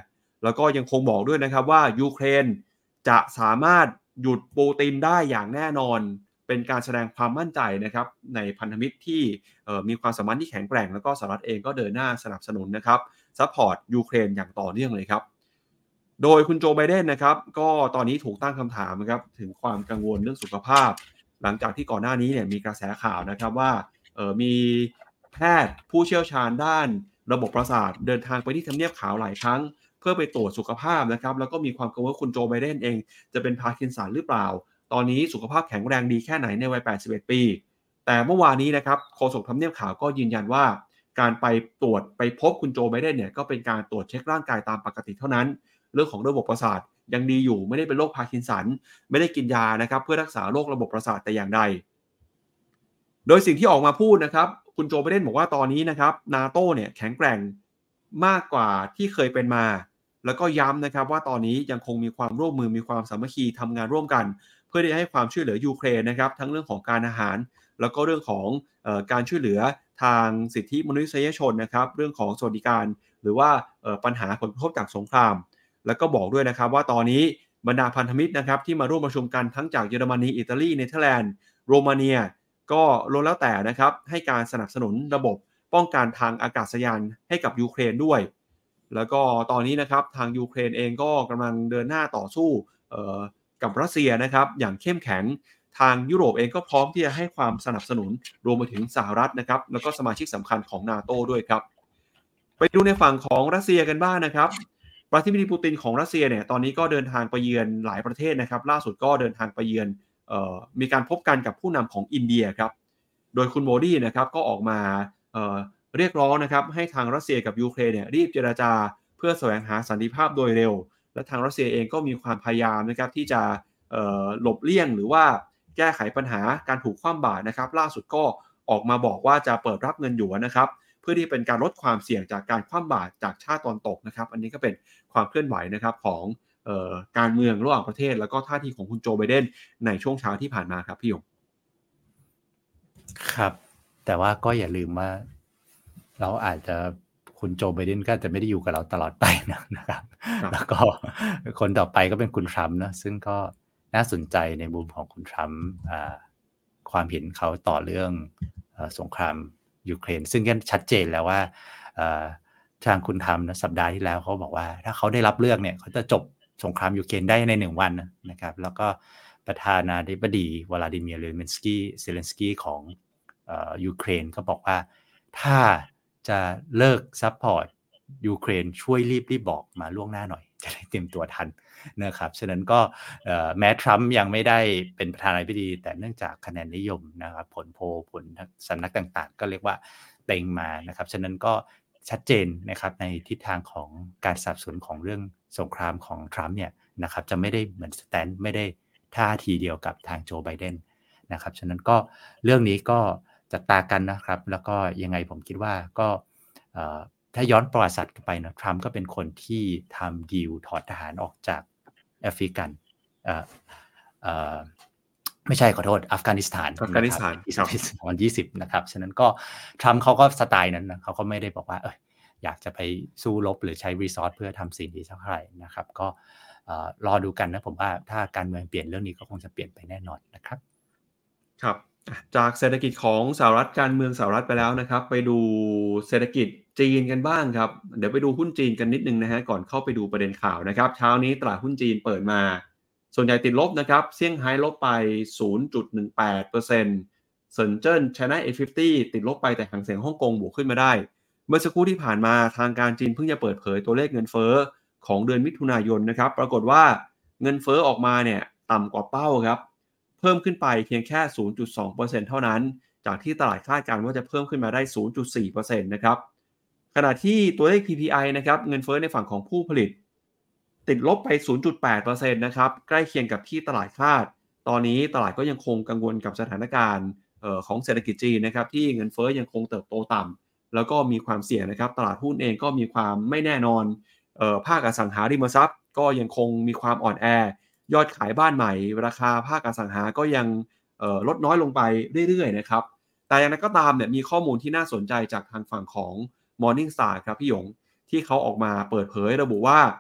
แล้วก็ยังคงบอกด้วยนะครับว่ายูเครนจะสามารถหยุดปูตินได้อย่างแน่นอนเป็นการแสดงความมั่นใจนะครับในพันธมิตรที่มีความสัมพันธ์ที่แข็งแกร่งแล้วก็สหรัฐเองก็เดินหน้าสนับสนุนนะครับซัพพอร์ตยูเครนอย่างต่อเนื่องเลยครับโดยคุณโจไบเดนนะครับก็ตอนนี้ถูกตั้งคำถามนะครับถึงความกังวลเรื่องสุขภาพหลังจากที่ก่อนหน้านี้เนี่ยมีกระแสข่าวนะครับว่ามีแพทย์ผู้เชี่ยวชาญด้านระบบประสาทเดินทางไปที่ทำเนียบขาวหลายครั้งเพื่อไปตรวจสุขภาพนะครับแล้วก็มีความกังวลว่าคุณโจไบเดนเองจะเป็นพาร์กินสันหรือเปล่าตอนนี้สุขภาพแข็งแรงดีแค่ไหนในวัยแปดสิบเอ็ดปีแต่เมื่อวานนี้นะครับโฆษกทำเนียบขาวก็ยืนยันว่าการไปตรวจไปพบคุณโจไบเดนเนี่ยก็เป็นการตรวจเช็คร่างกายตามปกติเท่านั้นเรื่องของระบบประสาทยังดีอยู่ไม่ได้เป็นโรคพาร์กินสันไม่ได้กินยานะครับเพื่อรักษาโรคระบบประสาทแต่อย่างใดโดยสิ่งที่ออกมาพูดนะครับคุณโจไบเดนบอกว่าตอนนี้นะครับนาโต้เนี่ยแข็งแกร่งมากกว่าที่เคยเป็นมาแล้วก็ย้ำนะครับว่าตอนนี้ยังคงมีความร่วมมือมีความสามัคคีทำงานร่วมกันเพื่อที่จะให้ความช่วยเหลือยูเครนนะครับทั้งเรื่องของการอาหารแล้วก็เรื่องของเอ่อการช่วยเหลือทางสิทธิมนุษยชนนะครับเรื่องของสวัสดิการหรือว่าเอ่อปัญหาผลกระทบจากสงครามแล้วก็บอกด้วยนะครับว่าตอนนี้บรรดาพันธมิตรนะครับที่มาร่วมประชุมกันทั้งจากเยอรมนีอิตาลีเนเธอร์แลนด์โรมาเนียก็ล้วนแล้วแต่นะครับให้การสนับสนุนระบบป้องกันทางอากาศยานให้กับยูเครนด้วยแล้วก็ตอนนี้นะครับทางยูเครนเองก็กำลังเดินหน้าต่อสู้กับรัสเซียนะครับอย่างเข้มแข็งทางยุโรปเองก็พร้อมที่จะให้ความสนับสนุนรวมไปถึงสหรัฐนะครับแล้วก็สมาชิกสำคัญของ NATO ด้วยครับไปดูในฝั่งของรัสเซียกันบ้าง นะครับประธานาธิบดีปูตินของรัสเซียเนี่ยตอนนี้ก็เดินทางไปเยือนหลายประเทศนะครับล่าสุดก็เดินทางไปเยือนมีการพบกันกับผู้นำของอินเดียครับโดยคุณโมดีนะครับก็ออกมาเอ่อเรียกร้องนะครับให้ทางรัสเซียกับยูเครนเนี่ยรีบเจรจาเพื่อแสวงหาสันติภาพโดยเร็วและทางรัสเซียเองก็มีความพยายามนะครับที่จะเอ่อหลบเลี่ยงหรือว่าแก้ไขปัญหาการถูกคว่ำบาตรนะครับล่าสุดก็ออกมาบอกว่าจะเปิดรับเงินหยวนนะครับเพื่อที่เป็นการลดความเสี่ยงจากการคว่ำบาตรจากชาติตะวันตกนะครับอันนี้ก็เป็นความเคลื่อนไหวนะครับของเอ่อการเมืองระหว่างประเทศแล้วก็ท่าทีของคุณโจไบเดนในช่วงเช้าที่ผ่านมาครับพี่ยงครับแต่ว่าก็อย่าลืมว่าเราอาจจะคุณโจไบเดนก็จะไม่ได้อยู่กับเราตลอดไปนะครับแล้วก็คนต่อไปก็เป็นคุณทรัมป์นะซึ่งก็น่าสนใจในมุมของคุณทรัมป์ความเห็นเขาต่อเรื่องสงครามยูเครนซึ่งก็ชัดเจนแล้วว่าทางคุณทรัมป์นะสัปดาห์ที่แล้วเขาบอกว่าถ้าเขาได้รับเลือกเนี่ยเขาจะจบสงครามยูเครนได้ในหนึ่งวันนะครับแล้วก็ประธานาธิบดีวลาดิเมียร์เลเมนสกี้เซเลนสกี้ของยูเครนก็บอกว่าถ้าจะเลิกซัพพอร์ตยูเครนช่วยรีบรีบบอกมาล่วงหน้าหน่อยจะได้เตรียมตัวทันนะครับฉะนั้นก็แม้ทรัมป์ยังไม่ได้เป็นประธานาธิบดีแต่เนื่องจากคะแนนนิยมนะครับผลโพลผลสำนักต่างๆก็เรียกว่าเต็งมานะครับฉะนั้นก็ชัดเจนนะครับในทิศทางของการสนับสนุนของเรื่องสงครามของทรัมป์เนี่ยนะครับจะไม่ได้เหมือนสแตนไม่ได้ท่าทีเดียวกับทางโจไบเดนนะครับฉะนั้นก็เรื่องนี้ก็จับตากันนะครับแล้วก็ยังไงผมคิดว่าก็ถ้าย้อนประวัติศาสตร์ไปนะทรัมป์ก็เป็นคนที่ทำดีลถอดทหารออกจากแอฟริกันไม่ใช่ขอโทษอัฟกานิสถานอัฟกานิสถานปีสองพันยี่สิบนะครับฉะนั้นก็ทรัมป์เขาก็สไตล์นั้นนะเขาก็ไม่ได้บอกว่าเอออยากจะไปสู้รบหรือใช้รีซอสเพื่อทำสิ่งนี้สักเท่าไหร่นะครับก็รอดูกันนะผมว่าถ้าการเมืองเปลี่ยนเรื่องนี้ก็คงจะเปลี่ยนไปแน่นอนนะครับครับจากเศรษฐกิจของสหรัฐการเมืองสหรัฐไปแล้วนะครับไปดูเศรษฐกิจจีนกันบ้างครับเดี๋ยวไปดูหุ้นจีนกันนิดนึงนะฮะก่อนเข้าไปดูประเด็นข่าวนะครับเช้านี้ตลาดหุ้นจีนเปิดมาส่วนใหญ่ติดลบนะครับเซี่ยงไฮ้ลบไป ศูนย์จุดหนึ่งแปดเปอร์เซ็นต์ เซินเจิ้น China เอ ห้าสิบ ติดลบไปแต่หางเส็งฮ่องกงบวกขึ้นมาได้เมื่อสักครู่ที่ผ่านมาทางการจีนเพิ่งจะเปิดเผยตัวเลขเงินเฟ้อของเดือนมิถุนายนนะครับปรากฏว่าเงินเฟ้อออกมาเนี่ยต่ำกว่าเป้าครับเพิ่มขึ้นไปเพียงแค่ ศูนย์จุดสองเปอร์เซ็นต์ เท่านั้นจากที่ตลาดคาดการณ์ว่าจะเพิ่มขึ้นมาได้ ศูนย์จุดสี่เปอร์เซ็นต์ นะครับขณะที่ตัวเลข พี พี ไอ นะครับเงินเฟ้อในฝั่งของผู้ผลิตติดลบไป ศูนย์จุดแปดเปอร์เซ็นต์ นะครับใกล้เคียงกับที่ตลาดคาดตอนนี้ตลาดก็ยังคงกังวลกับสถานการณ์เอ่อของเศรษฐกิจจีนนะครับที่เงินเฟ้อยังคงเติบโตต่ำแล้วก็มีความเสี่ยงนะครับตลาดหุ้นเองก็มีความไม่แน่นอนเอ่อภาคอสังหาริมทรัพย์ก็ยังคงมีความอ่อนแอยอดขายบ้านใหม่ราคาภาคอสังหาก็ยังเอ่อลดน้อยลงไปเรื่อยๆนะครับแต่อย่างนั้นก็ตามเนี่ยมีข้อมูลที่น่าสนใจจากทางฝั่งของ Morningstar ครับพี่หยงที่เขาออกมาเปิดเผยระบุว่า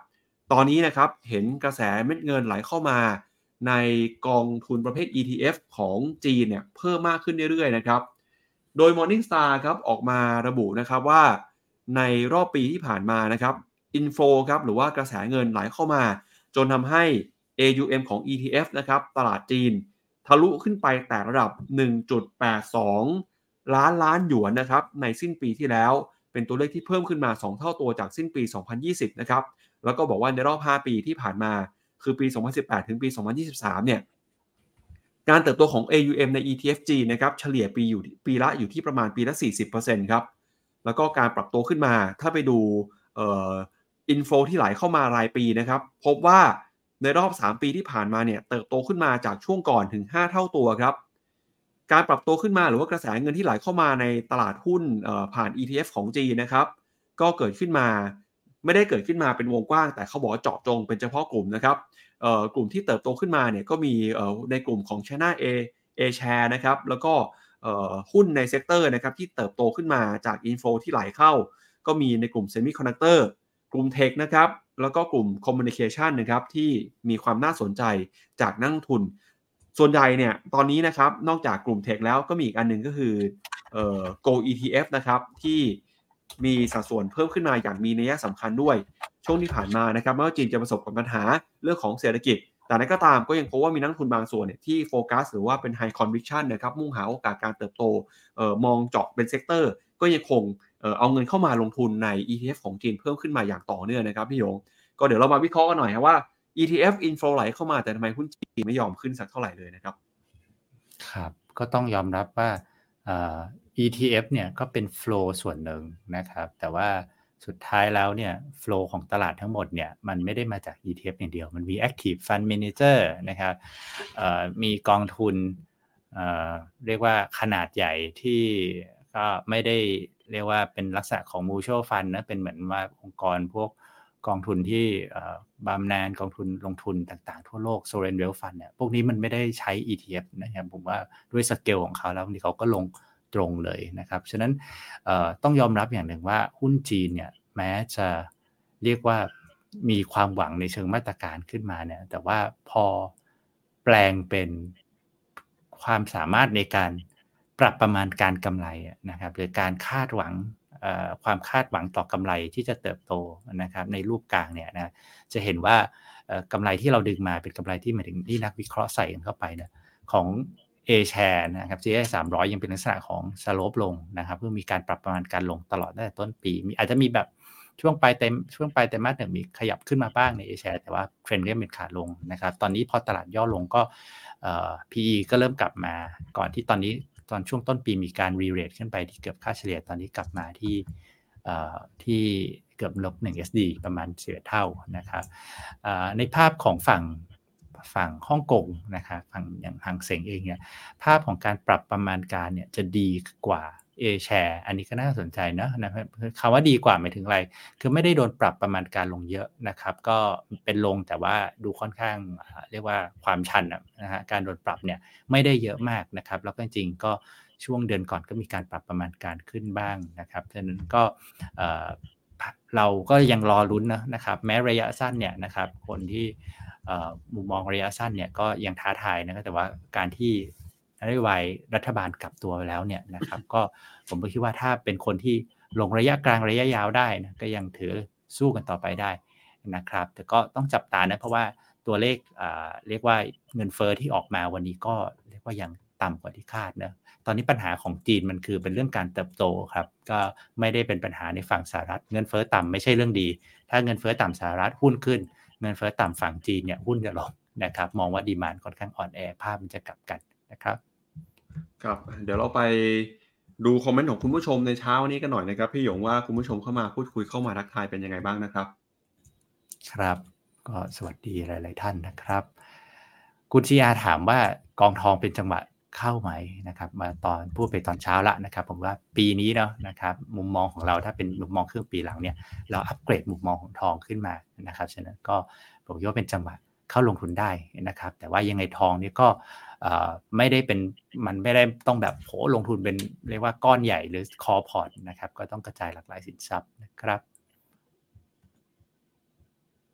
ตอนนี้นะครับเห็นกระแสเม็ดเงินไหลเข้ามาในกองทุนประเภท อี ที เอฟ ของจีนเนี่ยเพิ่มมากขึ้นเรื่อยๆนะครับโดย Morningstar ครับออกมาระบุนะครับว่าในรอบปีที่ผ่านมานะครับอินโฟครับหรือว่ากระแสเงินไหลเข้ามาจนทำให้ เอ ยู เอ็ม ของ อี ที เอฟ นะครับตลาดจีนทะลุขึ้นไปแตะระดับ หนึ่งจุดแปดสอง ล้านล้านหยวนนะครับในสิ้นปีที่แล้วเป็นตัวเลขที่เพิ่มขึ้นมาสองเท่าตัวจากสิ้นปีสองพันยี่สิบนะครับแล้วก็บอกว่าในรอบห้าปีที่ผ่านมาคือปีสองพันสิบแปดถึงปีสองพันยี่สิบสามเนี่ยการเติบโตของ เอ ยู เอ็ม ใน อี ที เอฟ จีนนะครับเฉลี่ยปีอยู่ปีละอยู่ที่ประมาณปีละ สี่สิบเปอร์เซ็นต์ ครับแล้วก็การปรับตัวขึ้นมาถ้าไปดูเอ่ออินโฟที่ไหลเข้ามารายปีนะครับพบว่าในรอบสามปีที่ผ่านมาเนี่ยเติบโตขึ้นมาจากช่วงก่อนถึงห้าเท่าตัวครับการปรับตัวขึ้นมาหรือว่ากระแสเงินที่ไหลเข้ามาในตลาดหุ้นผ่าน อี ที เอฟ ของจีนนะครับก็เกิดขึ้นมาไม่ได้เกิดขึ้นมาเป็นวงกว้างแต่เขาบอกว่าเจาะจงเป็นเฉพาะกลุ่มนะครับกลุ่มที่เติบโตขึ้นมาเนี่ยก็มีในกลุ่มของ China A A Share นะครับแล้วก็หุ้นในเซกเตอร์นะครับที่เติบโตขึ้นมาจากอินโฟที่ไหลเข้าก็มีในกลุ่ม Semiconductor กลุ่มเทคนะครับแล้วก็กลุ่ม Communication นะครับที่มีความน่าสนใจจากนักลงทุนส่วนใหญ่เนี่ยตอนนี้นะครับนอกจากกลุ่มเทคแล้วก็มีอีกอันหนึ่งก็คือเอ่อ Gold อี ที เอฟ นะครับที่มีสัดส่วนเพิ่มขึ้นมาอย่างมีนัยสำคัญด้วยช่วงที่ผ่านมานะครับแม้ว่าจีนจะประสบกับปัญหาเรื่องของเศรษฐกิจแต่นั้นก็ตามก็ยังพบว่ามีนักลงทุนบางส่วนเนี่ยที่โฟกัสหรือว่าเป็น High Conviction นะครับมุ่งหาโอกาสการเติบโตเอ่อมองเจาะเป็นเซกเตอร์ก็ยังคงเอ่อเอาเงินเข้ามาลงทุนใน อี ที เอฟ ของจีนเพิ่มขึ้นมาอย่างต่อเนื่องนะครับพี่หยงก็เดี๋ยวเรามาวิเคราะห์กันหน่อยครับว่า อี ที เอฟ inflow ไหลเข้ามาแต่ทำไมหุ้นจีนไม่ยอมขึ้นสักเท่าไหร่เลยนะครับครับก็ต้องยอมรับว่าเอ่อ อี ที เอฟ เนี่ยก็เป็น flow ส่วนหนึ่งนะครับแต่ว่าสุดท้ายแล้วเนี่ย flow ของตลาดทั้งหมดเนี่ยมันไม่ได้มาจาก อี ที เอฟ อย่างเดียวมันมี active fund manager นะครับเอ่อมีกองทุนเอ่อเรียกว่าขนาดใหญ่ที่ก็ไม่ได้เรียกว่าเป็นลักษณะของ mutual fund นะเป็นเหมือนว่าองค์กรพวกกองทุนที่บำนาญกองทุนลงทุนต่างๆทั่วโลก sovereign wealth fund เนี่ยพวกนี้มันไม่ได้ใช้ อี ที เอฟ นะครับผมว่าด้วยสเกลของเขาแล้วเขาก็ลงตรงเลยนะครับฉะนั้นต้องยอมรับอย่างหนึ่งว่าหุ้นจีนเนี่ยแม้จะเรียกว่ามีความหวังในเชิงมาตรการขึ้นมาเนี่ยแต่ว่าพอแปลงเป็นความสามารถในการปรับประมาณการกำไรนะครับหรือการคาดหวังความคาดหวังต่อกำไรที่จะเติบโตนะครับในรูปกลางเนี่ยนะจะเห็นว่ากำไรที่เราดึงมาเป็นกำไรที่หมายถึงที่นักวิเคราะห์ใส่กันเข้าไปเนี่ยของ A share นะครับ จี เอส สามร้อยยังเป็นลักษณะของ slope ลงนะครับเพื่อมีการปรับประมาณการลงตลอดตั้งแต่ต้นปีมีอาจจะมีแบบช่วงปลายเต็มช่วงปลายไตรมาสหนึ่งมีขยับขึ้นมาบ้างใน A share แต่ว่าเทรนด์ก็เป็นขาลงนะครับตอนนี้พอตลาดย่อลงก็ พี อี ก็เริ่มกลับมาก่อนที่ตอนนี้ตอนช่วงต้นปีมีการรีเรทขึ้นไปที่เกือบค่าเฉลี่ยตอนนี้กลับมาที่ที่เกือบลบหนึ่ง เอส ดี ประมาณสิบเอ็ดเท่านะครับในภาพของฝั่งฝั่งฮ่องกงนะครับฝั่งอย่างหางเส็งเองเนี่ยภาพของการปรับประมาณการเนี่ยจะดีกว่า A share อันนี้ก็น่าสนใจนะนะครับคำว่าดีกว่าหมายถึงอะไรคือไม่ได้โดนปรับประมาณการลงเยอะนะครับก็เป็นลงแต่ว่าดูค่อนข้างเรียกว่าความชันนะฮะการโดนปรับเนี่ยไม่ได้เยอะมากนะครับแล้วก็จริงๆก็ช่วงเดือนก่อนก็มีการปรับประมาณการขึ้นบ้างนะครับฉะนั้นก็เราก็ยังรอลุ้นนะนะครับแม้ระยะสั้นเนี่ยนะครับคนที่มุมมองระยะสั้นเนี่ยก็ยังท้าทายนะครับแต่ว่าการที่นโยบายรัฐบาลกลับตัวแล้วเนี่ยนะครับก็ผมก็คิดว่าถ้าเป็นคนที่ลงระยะกลางระยะยาวได้นะก็ยังถือสู้กันต่อไปได้นะครับแต่ก็ต้องจับตานะเพราะว่าตัวเลขเรียกว่าเงินเฟ้อที่ออกมาวันนี้ก็เรียกว่ายังต่ำกว่าที่คาดนะตอนนี้ปัญหาของจีนมันคือเป็นเรื่องการเติบโตครับก็ไม่ได้เป็นปัญหาในฝั่งสหรัฐเงินเฟ้อต่ำไม่ใช่เรื่องดีถ้าเงินเฟ้อต่ำสหรัฐหุ้นขึ้นเงินเฟ้อต่ำฝั่งจีนเนี่ยหุ้นจะลงนะครับมองว่าดีมานด์ค่อนข้างอ่อนแอภาพมันจะกลับกันนะครับครับเดี๋ยวเราไปดูคอมเมนต์ของคุณผู้ชมในเช้านี้กันหน่อยนะครับพี่หยงว่าคุณผู้ชมเข้ามาพูดคุยเข้ามาทักทายเป็นยังไงบ้างนะครับครับก็สวัสดีหลายๆท่านนะครับคุณซีอาถามว่ากองทองเป็นจังหวะเข้าไหมนะครับมาตอนพูดไปตอนเช้าละนะครับผมว่าปีนี้เนาะนะครับมุมมองของเราถ้าเป็นมุมมองครึ่งปีหลังเนี่ยเราอัปเกรดมุมมองของทองขึ้นมานะครับฉะนั้นก็ผมคิดว่าเป็นจังหวะเข้าลงทุนได้นะครับแต่ว่ายังไงทองนี่ก็ไม่ได้เป็นมันไม่ได้ต้องแบบโหลงทุนเป็นเรียกว่าก้อนใหญ่หรือคอพอร์ตนะครับก็ต้องกระจายหลากหลายสินทรัพย์นะครับ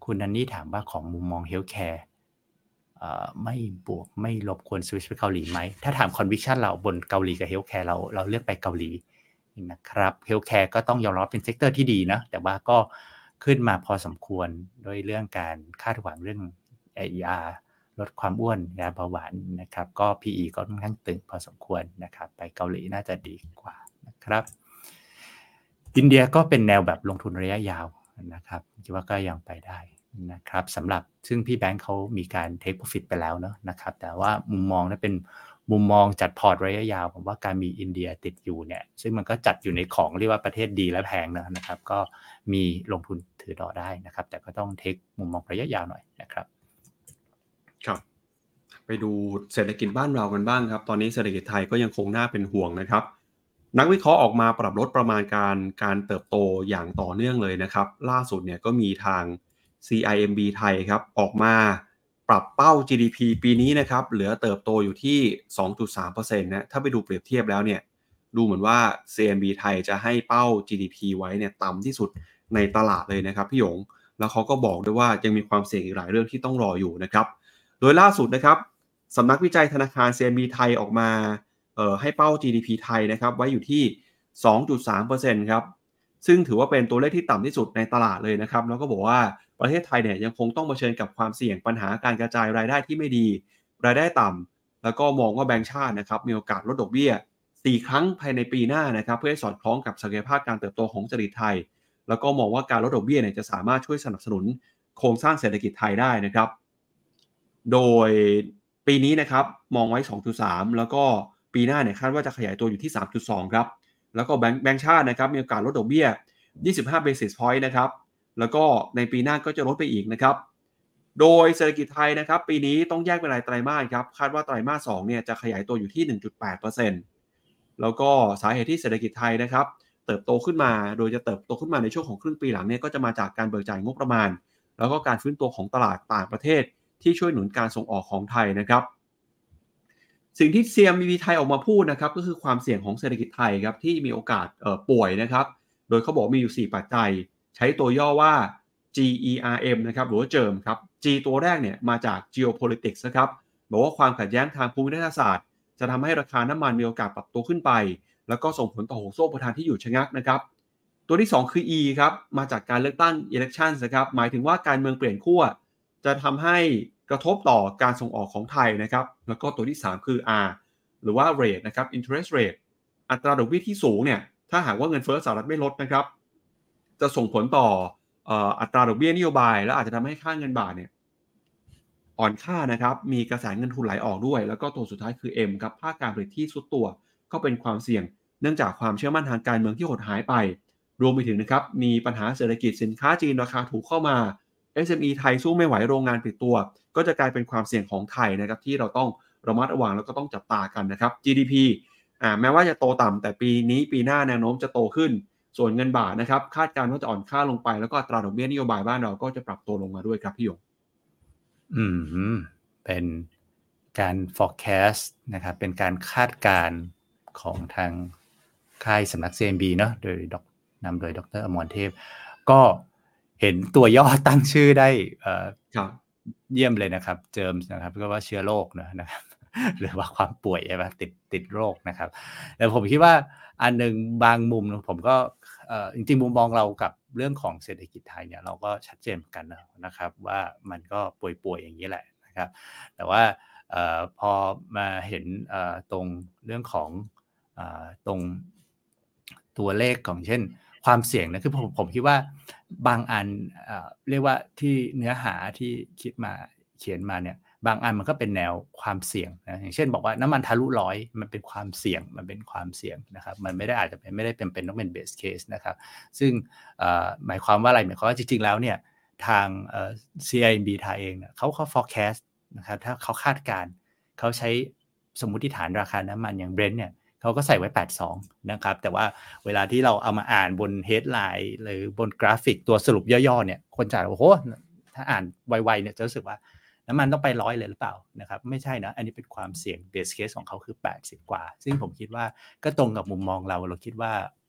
คุณนันนี่ถามว่าของมุมมอง Healthcare เอ่อไม่บวกไม่ลบควร switch ไปเกาหลีไหมถ้าถาม conviction เราบนเกาหลีกับ Healthcare เราเราเลือกไปเกาหลีนะครับ Healthcare ก็ต้องยอมรับเป็นเซกเตอร์ที่ดีนะแต่ว่าก็ขึ้นมาพอสมควรด้วยเรื่องการคาดหวังเรื่องยาลดความอ้วนยาเบาหวานนะครับก็ พี อี ก็ค่อนข้างตึงพอสมควรนะครับไปเกาหลีน่าจะดีกว่านะครับอินเดียก็เป็นแนวแบบลงทุนระยะยาวนะครับคิดว่าก็ยังไปได้นะครับสำหรับซึ่งพี่แบงค์เขามีการ take profit ไปแล้วเนาะนะครับแต่ว่ามุมมองนั้นเป็นมุมมองจัดพอร์ตระยะยาวผมว่าการมีอินเดียติดอยู่เนี่ยซึ่งมันก็จัดอยู่ในของเรียกว่าประเทศดีและแพงนะครับก็มีลงทุนถือดอได้นะครับแต่ก็ต้องเทคมุมมองระยะยาวหน่อยนะครับครับไปดูเศรษฐกิจบ้านเรากันบ้างครับตอนนี้เศรษฐกิจไทยก็ยังคงน่าเป็นห่วงนะครับนักวิเคราะห์ออกมาปรับลดประมาณการการเติบโตอย่างต่อเนื่องเลยนะครับล่าสุดเนี่ยก็มีทาง ซี ไอ เอ็ม บี ไทยครับออกมาปรับเป้า จี ดี พี ปีนี้นะครับเหลือเติบโตอยู่ที่ สองจุดสามเปอร์เซ็นต์ นะถ้าไปดูเปรียบเทียบแล้วเนี่ยดูเหมือนว่า ซี ไอ เอ็ม บี ไทยจะให้เป้า จี ดี พี ไว้เนี่ยต่ำที่สุดในตลาดเลยนะครับพี่หยงแล้วเขาก็บอกด้วยว่ายังมีความเสี่ยงอีกหลายเรื่องที่ต้องรออยู่นะครับโดยล่าสุดนะครับสำนักวิจัยธนาคาร ซี ไอ เอ็ม บี ไทยออกมาเอ่อให้เป้า จี ดี พี ไทยนะครับไว้อยู่ที่ สองจุดสามเปอร์เซ็นต์ ครับซึ่งถือว่าเป็นตัวเลขที่ต่ำที่สุดในตลาดเลยนะครับแล้วก็บอกว่าประเทศไทยเนี่ยยังคงต้องเผชิญกับความเสี่ยงปัญหาการกระจายรายได้ที่ไม่ดีรายได้ต่ำแล้วก็มองว่าแบงก์ชาตินะครับมีโอกาสลดดอกเบี้ยสี่ครั้งภายในปีหน้านะครับเพื่อให้สอดคล้องกับศักยภาพการเติบโตของเศรษฐกิจไทยแล้วก็มองว่าการลดดอกเบี้ยเนี่ยจะสามารถช่วยสนับสนุนโครงสร้างเศรษฐกิจไทยได้นะครับโดยปีนี้นะครับมองไว้ สองจุดสาม แล้วก็ปีหน้าเนี่ยคาดว่าจะขยายตัวอยู่ที่ สามจุดสอง ครับแล้วก็แบงก์แบงก์ชาตินะครับมีโอกาสลดดอกเบี้ยยี่สิบห้า basis point นะครับแล้วก็ในปีหน้าก็จะลดไปอีกนะครับโดยเศรษฐกิจไทยนะครับปีนี้ต้องแยกเป็นรายไตรมาสครับคาดว่าไตรมาสสองเนี่ยจะขยายตัวอยู่ที่ หนึ่งจุดแปดเปอร์เซ็นต์ แล้วก็สาเหตุที่เศรษฐกิจไทยนะครับเติบโตขึ้นมาโดยจะเติบโตขึ้นมาในช่วงของครึ่งปีหลังเนี่ยก็จะมาจากการเบิกจ่ายงบประมาณแล้วก็การฟื้นตัวของตลาดต่างประเทศที่ช่วยหนุนการส่งออกของไทยนะครับสิ่งที่ ซี เอ็ม บี ไทยออกมาพูดนะครับก็คือความเสี่ยงของเศรษฐกิจไทยครับที่มีโอกาสเอ่อป่วยนะครับโดยเขาบอกมีอยู่สี่ปัจจัยใช้ตัวย่อว่า จี อี อาร์ เอ็ม นะครับหรือว่า จี อี อาร์ เอ็ม ครับ G ตัวแรกเนี่ยมาจาก geopolitics นะครับบอกว่าความขัดแย้งทางภูมิรัฐศาสตร์จะทำให้ราคาน้ำมันมีโอกาสปรับตัวขึ้นไปแล้วก็ส่งผลต่อห่วงโซ่อุปทานที่อยู่ชะงักนะครับตัวที่สองคือ E ครับมาจากการเลือกตั้ง elections นะครับหมายถึงว่าการเมืองเปลี่ยนขั้วจะทำให้กระทบต่อการส่งออกของไทยนะครับแล้วก็ตัวที่สามคือ R หรือว่า rate นะครับ interest rate อัตราดอกเบี้ยที่สูงเนี่ยถ้าหากว่าเงินเฟ้อสหรัฐไม่ลดนะครับจะส่งผลต่อเอ่ออัตราดอกเบี้ยนโยบายและอาจจะทำให้ค่าเงินบาทเนี่ยอ่อนค่านะครับมีกระแสเงินทุนไหลออกด้วยแล้วก็ตัวสุดท้ายคือ M ครับภาคการผลิตที่ทรุดตัวก็เป็นความเสี่ยงเนื่องจากความเชื่อมั่นทางการเมืองที่หดหายไปรวมไปถึงนะครับมีปัญหาเศรษฐกิจสินค้าจีนราคาถูกเข้ามา เอส เอ็ม อี ไทยสู้ไม่ไหวโรงงานปิดตัวก็จะกลายเป็นความเสี่ยงของไทยนะครับที่เราต้องระมัดระวังแล้วก็ต้องจับตากันนะครับ จี ดี พี อ่าแม้ว่าจะโตต่ำแต่ปีนี้ปีหน้าแนวโน้มจะโตขึ้นส่วนเงินบาทนะครับคาดการณ์ว่าจะอ่อนค่าลงไปแล้วก็อัตราดอกเบี้ยนโยบายบ้านเราก็จะปรับตัวลงมาด้วยครับพี่หยงอืมเป็นการ forecast นะครับเป็นการคาดการณ์ของทางค่ายสำนัก ซี เอ็ม บี เนาะโดยนำโดยดร.อมรเทพก็เห็นตัวย่อตั้งชื่อได้เอ่อเยี่ยมเลยนะครับเจิมส์นะครับก็ว่าเชื้อโรคนะครับหรือว่าความป่วยใช่ไหมติดติดโรคนะครับแต่ผมคิดว่าอันนึงบางมุมผมก็เอ่อจริงๆมุมมองเรากับเรื่องของเศรษฐกิจไทยเนี่ยเราก็ชัดเจนกันนะครับว่ามันก็ป่วยๆอย่างนี้แหละนะครับแต่ว่าเอ่อพอมาเห็นเอ่อตรงเรื่องของเอ่อตรงตัวเลขของเช่นความเสี่ยงนะคือผมผมคิดว่าบางอันเอ่อเรียกว่าที่เนื้อหาที่คิดมาเขียนมาเนี่ยบางอันมันก็เป็นแนวความเสี่ยงนะอย่างเช่นบอกว่าน้ำมันทะลุร้อยมันเป็นความเสี่ยงมันเป็นความเสี่ยงนะครับมันไม่ได้อาจจะเป็นไม่ได้เป็นเป็นต้องเป็น base case นะครับซึ่งหมายความว่าอะไรหมายความว่าจริงๆแล้วเนี่ยทาง ซี ไอ เอ็ม บี ไทยเองเนี่ยเขาเขา forecast นะครับถ้าเขาคาดการณ์เขาใช้สมมุติฐานราคาน้ำมันอย่าง Brent เนี่ยเขาก็ใส่ไว้แปดสิบสองนะครับแต่ว่าเวลาที่เราเอามาอ่านบน headline หรือบนกราฟิกตัวสรุปย่อๆเนี่ยคนจะโอ้โหถ้าอ่านไวๆเนี่ยจะรู้สึกว่าน้ำมันต้องไปร้อยเลยหรือเปล่านะครับไม่ใช่นะอันนี้เป็นความเสี่ยง base case ของเขาคือแปดสิบกว่าซึ่งผมคิดว่าก็ตรงกับมุมมองเราเราคิดว่า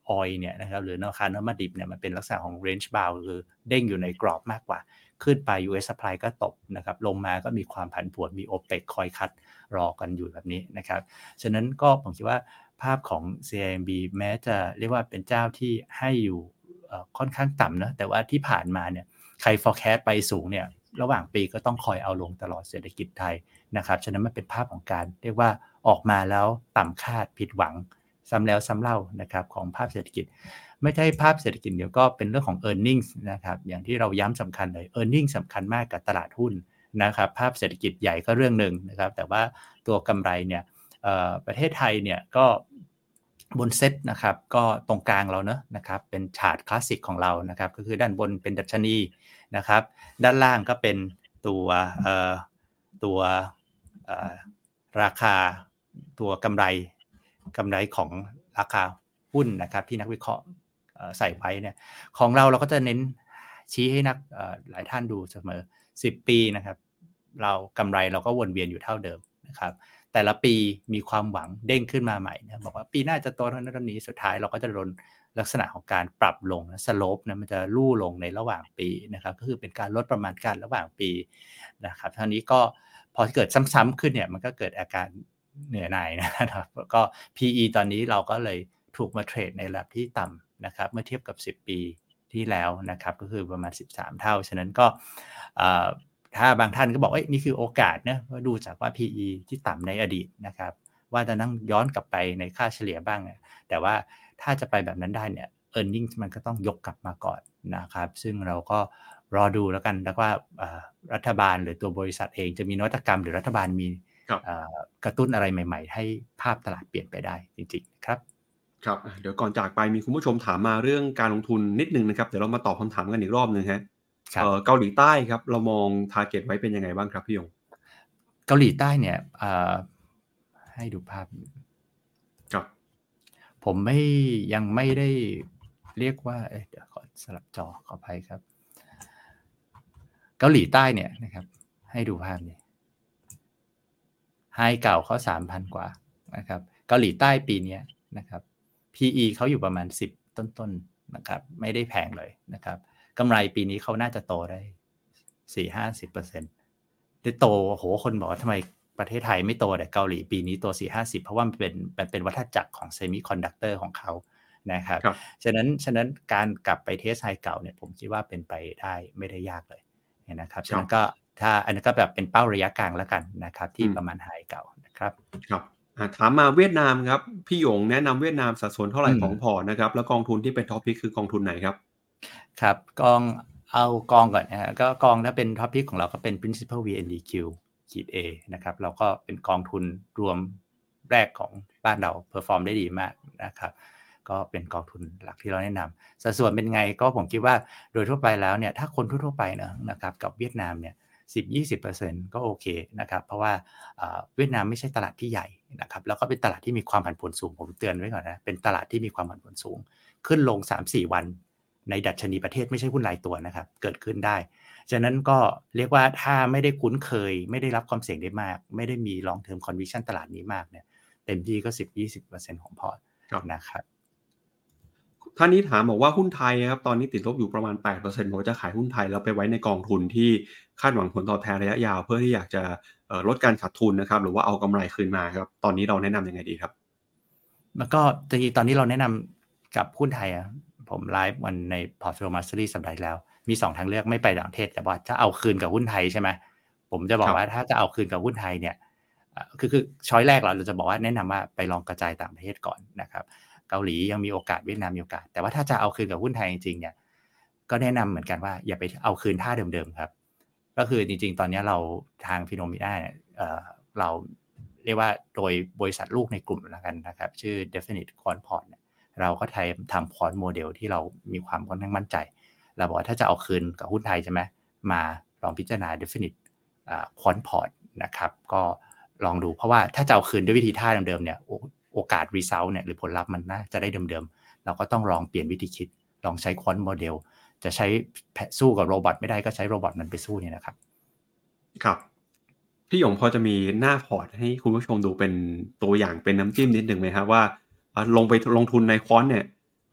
oil เนี่ยนะครับหรือราคาน้ำมันดิบเนี่ยมันเป็นลักษณะของ range bound คือเด้งอยู่ในกรอบมากกว่าขึ้นไป ยู เอส supply ก็ตกนะครับลงมาก็มีความผันผวนมี OPEC คอยคัดรอกันอยู่แบบนี้นะครับฉะนั้นก็ผมคิดว่าภาพของ ซี ไอ เอ็ม บี แม้จะเรียกว่าเป็นเจ้าที่ให้อยู่ค่อนข้างต่ำนะแต่ว่าที่ผ่านมาเนี่ยใคร forecast ไปสูงเนี่ยระหว่างปีก็ต้องคอยเอาลงตลอดเศรษฐกิจไทยนะครับฉะนั้นมันเป็นภาพของการเรียกว่าออกมาแล้วต่ำคาดผิดหวังซ้ำแล้วซ้ำเล่านะครับของภาพเศรษฐกิจไม่ใช่ภาพเศรษฐกิจเดียวก็เป็นเรื่องของ earnings นะครับอย่างที่เราย้ำสำคัญเลย earnings สำคัญมากกับตลาดหุ้นนะครับภาพเศรษฐกิจใหญ่ก็เรื่องนึงนะครับแต่ว่าตัวกำไรเนี่ยประเทศไทยเนี่ยก็บนเซตนะครับก็ตรงกลางเราเนอะนะครับเป็นชาร์ตคลาสสิกของเรานะครับก็คือด้านบนเป็นดัชนีนะครับด้านล่างก็เป็นตัวเอ่อตัวเอ่อราคาตัวกำไรกำไรของราคาหุ้นนะครับที่นักวิเคราะห์ใส่ไว้เนี่ยของเราเราก็จะเน้นชี้ให้นักหลายท่านดูเสมอสิบปีนะครับเรากำไรเราก็วนเวียนอยู่เท่าเดิมนะครับแต่ละปีมีความหวังเด้งขึ้นมาใหม่นะบอกว่าปีหน้าจะโตเท่านั้นเท่านี้สุดท้ายเราก็จะโดนลักษณะของการปรับลงนะสโลปนะมันจะลู่ลงในระหว่างปีนะครับก็คือเป็นการลดประมาณการระหว่างปีนะครับเท่านี้ก็พอเกิดซ้ำๆขึ้นเนี่ยมันก็เกิดอาการเหนื่อยหน่ายนะครับแล้วก็ พี อี ตอนนี้เราก็เลยถูกมาเทรดในระดับที่ต่ำนะครับเมื่อเทียบกับสิบปีที่แล้วนะครับก็คือประมาณสิบสามเท่าฉะนั้นก็ถ้าบางท่านก็บอกว่านี่คือโอกาสนะดูจากว่า พี อี ที่ต่ำในอดีตนะครับว่าจะนั่งย้อนกลับไปในค่าเฉลี่ยบ้างเนี่ยแต่ว่าถ้าจะไปแบบนั้นได้เนี่ย earning มันก็ต้องยกกลับมาก่อนนะครับซึ่งเราก็รอดูแล้วกันแล้วว่ารัฐบาลหรือตัวบริษัทเองจะมีนวัตกรรมหรือรัฐบาลมีกระตุ้นอะไรใหม่ๆให้ภาพตลาดเปลี่ยนไปได้จริงๆครับครับเดี๋ยวก่อนจากไปมีคุณผู้ชมถามมาเรื่องการลงทุนนิดนึงนะครับเดี๋ยวเรามาตอบคำถามกันอีกรอบนึงฮะเกาหลีใต้ครับเรามอง target ไว้เป็นยังไงบ้างครับพี่ยงเกาหลีใต้เนี่ยให้ดูภาพครับผมไม่ยังไม่ได้เรียกว่าเเดี๋ยวขอสลับจอขออภัยครับเกาหลีใต้เนี่ยนะครับให้ดูภาพนี้ไฮเก่าเขา สามพัน กว่านะครับเกาหลีใต้ปีนี้นะครับ พี อี เขาอยู่ประมาณสิบต้นๆนะครับไม่ได้แพงเลยนะครับกำไรปีนี้เขาน่าจะโตได้ สี่ถึงห้าสิบเปอร์เซ็นต์ ได้โตโหคนบอกว่าทำไมประเทศไทยไม่โตแต่เกาหลีปีนี้โต สี่ถึงห้าสิบ เพราะว่ามันเป็นมันเป็นวัฏจักรของเซมิคอนดักเตอร์ของเขานะครับฉะนั้นฉะนั้นการกลับไปเทสไฮเก่าเนี่ยผมคิดว่าเป็นไปได้ไม่ได้ยากเลยนะครับฉะนั้นก็ถ้าอันนั้นก็แบบเป็นเป้าระยะกลางแล้วกันนะครับที่ประมาณไฮเก่านะครับครับถามมาเวียดนามครับพี่หยงแนะนำเวียดนามสัดส่วนเท่าไหร่ของพอร์ตนะครับแล้วกองทุนที่เป็นท็อปพิกคือกองทุนไหนครับครับกองเอากองก่อนนะฮะก็กองถ้าเป็นท็อปพิกของเราก็เป็น principal วี เอ็น ดี คิว ขีด A นะครับเราก็เป็นกองทุนรวมแรกของบ้านเราเพอร์ฟอร์มได้ดีมากนะครับก็เป็นกองทุนหลักที่เราแนะนำสัดส่วนเป็นไงก็ผมคิดว่าโดยทั่วไปแล้วเนี่ยถ้าคนทั่วๆไปนะครับกับเวียดนามเนี่ย สิบถึงยี่สิบเปอร์เซ็นต์ ก็โอเคนะครับเพราะว่าเวียดนามไม่ใช่ตลาดที่ใหญ่นะครับแล้วก็เป็นตลาดที่มีความผันผวนสูงผมเตือนไว้ก่อนนะเป็นตลาดที่มีความผันผวนสูงขึ้นลง สามถึงสี่ วันในดัชนีประเทศไม่ใช่หุ้นรายตัวนะครับเกิดขึ้นได้ฉะนั้นก็เรียกว่าถ้าไม่ได้คุ้นเคยไม่ได้รับความเสี่ยงได้มากไม่ได้มี long term conviction ตลาดนี้มากเนี่ยเต็มที่ก็ สิบถึงยี่สิบเปอร์เซ็นต์ ของพอร์ตนะครับท่านนี้ถามบอกว่าหุ้นไทยครับตอนนี้ติดลบอยู่ประมาณ แปดเปอร์เซ็นต์ บอกว่าจะขายหุ้นไทยแล้วไปไว้ในกองทุนที่คาดหวังผลตอบแทนระยะยาวเพื่อที่อยากจะลดการขาดทุนนะครับหรือว่าเอากำไรคืนมาครับตอนนี้เราแนะนำยังไงดีครับแล้วก็จริงๆตอนนี้เราแนะนำกับหุ้นไทยอ่ะผมไลฟ์วันใน Portfolio Mastery สัปดาห์แล้วมีสองทางเลือกไม่ไปต่างประเทศแต่ว่าจะเอาคืนกับหุ้นไทยใช่ไหมผมจะบอกว่าถ้าจะเอาคืนกับหุ้นไทยเนี่ยคือคือช้อยแรกเราเราจะบอกว่าแนะนำว่าไปลองกระจายต่างประเทศก่อนนะครับเกาหลียังมีโอกาสเวียดนามมีโอกาสแต่ว่าถ้าจะเอาคืนกับหุ้นไทยจริงๆเนี่ยก็แนะนำเหมือนกันว่าอย่าไปเอาคืนท่าเดิมๆครับก็คือจริงๆตอนนี้เราทางฟิโนมิน่าเนี่ยเราเรียกว่าโดยบริษัทลูกในกลุ่มแล้วกันนะครับชื่อ Definite Quant Port เราก็ทำทำ Quant Model ที่เรามีความค่อนข้างมั่นใจเราบอกว่าถ้าจะเอาคืนกับหุ้นไทยใช่ไหมมาลองพิจารณา Definite Quant Port นะครับก็ลองดูเพราะว่าถ้าจะเอาคืนด้วยวิธีท่าเดิมๆเนี่ยโอกาส result เนี่ยหรือผลลัพธ์มันน่าจะได้เดิมๆเราก็ต้องลองเปลี่ยนวิธีคิดลองใช้ Quant Model จะใช้สู้กับโรบอทไม่ได้ก็ใช้โรบอทนั้นไปสู้เนี่ยนะครับครับพี่หยงพอจะมีหน้าพอร์ตให้คุณผู้ชมดูเป็นตัวอย่างเป็นน้ำจิ้มนิดนึงไหมครับว่าลงไปลงทุนในควอนเนี่ย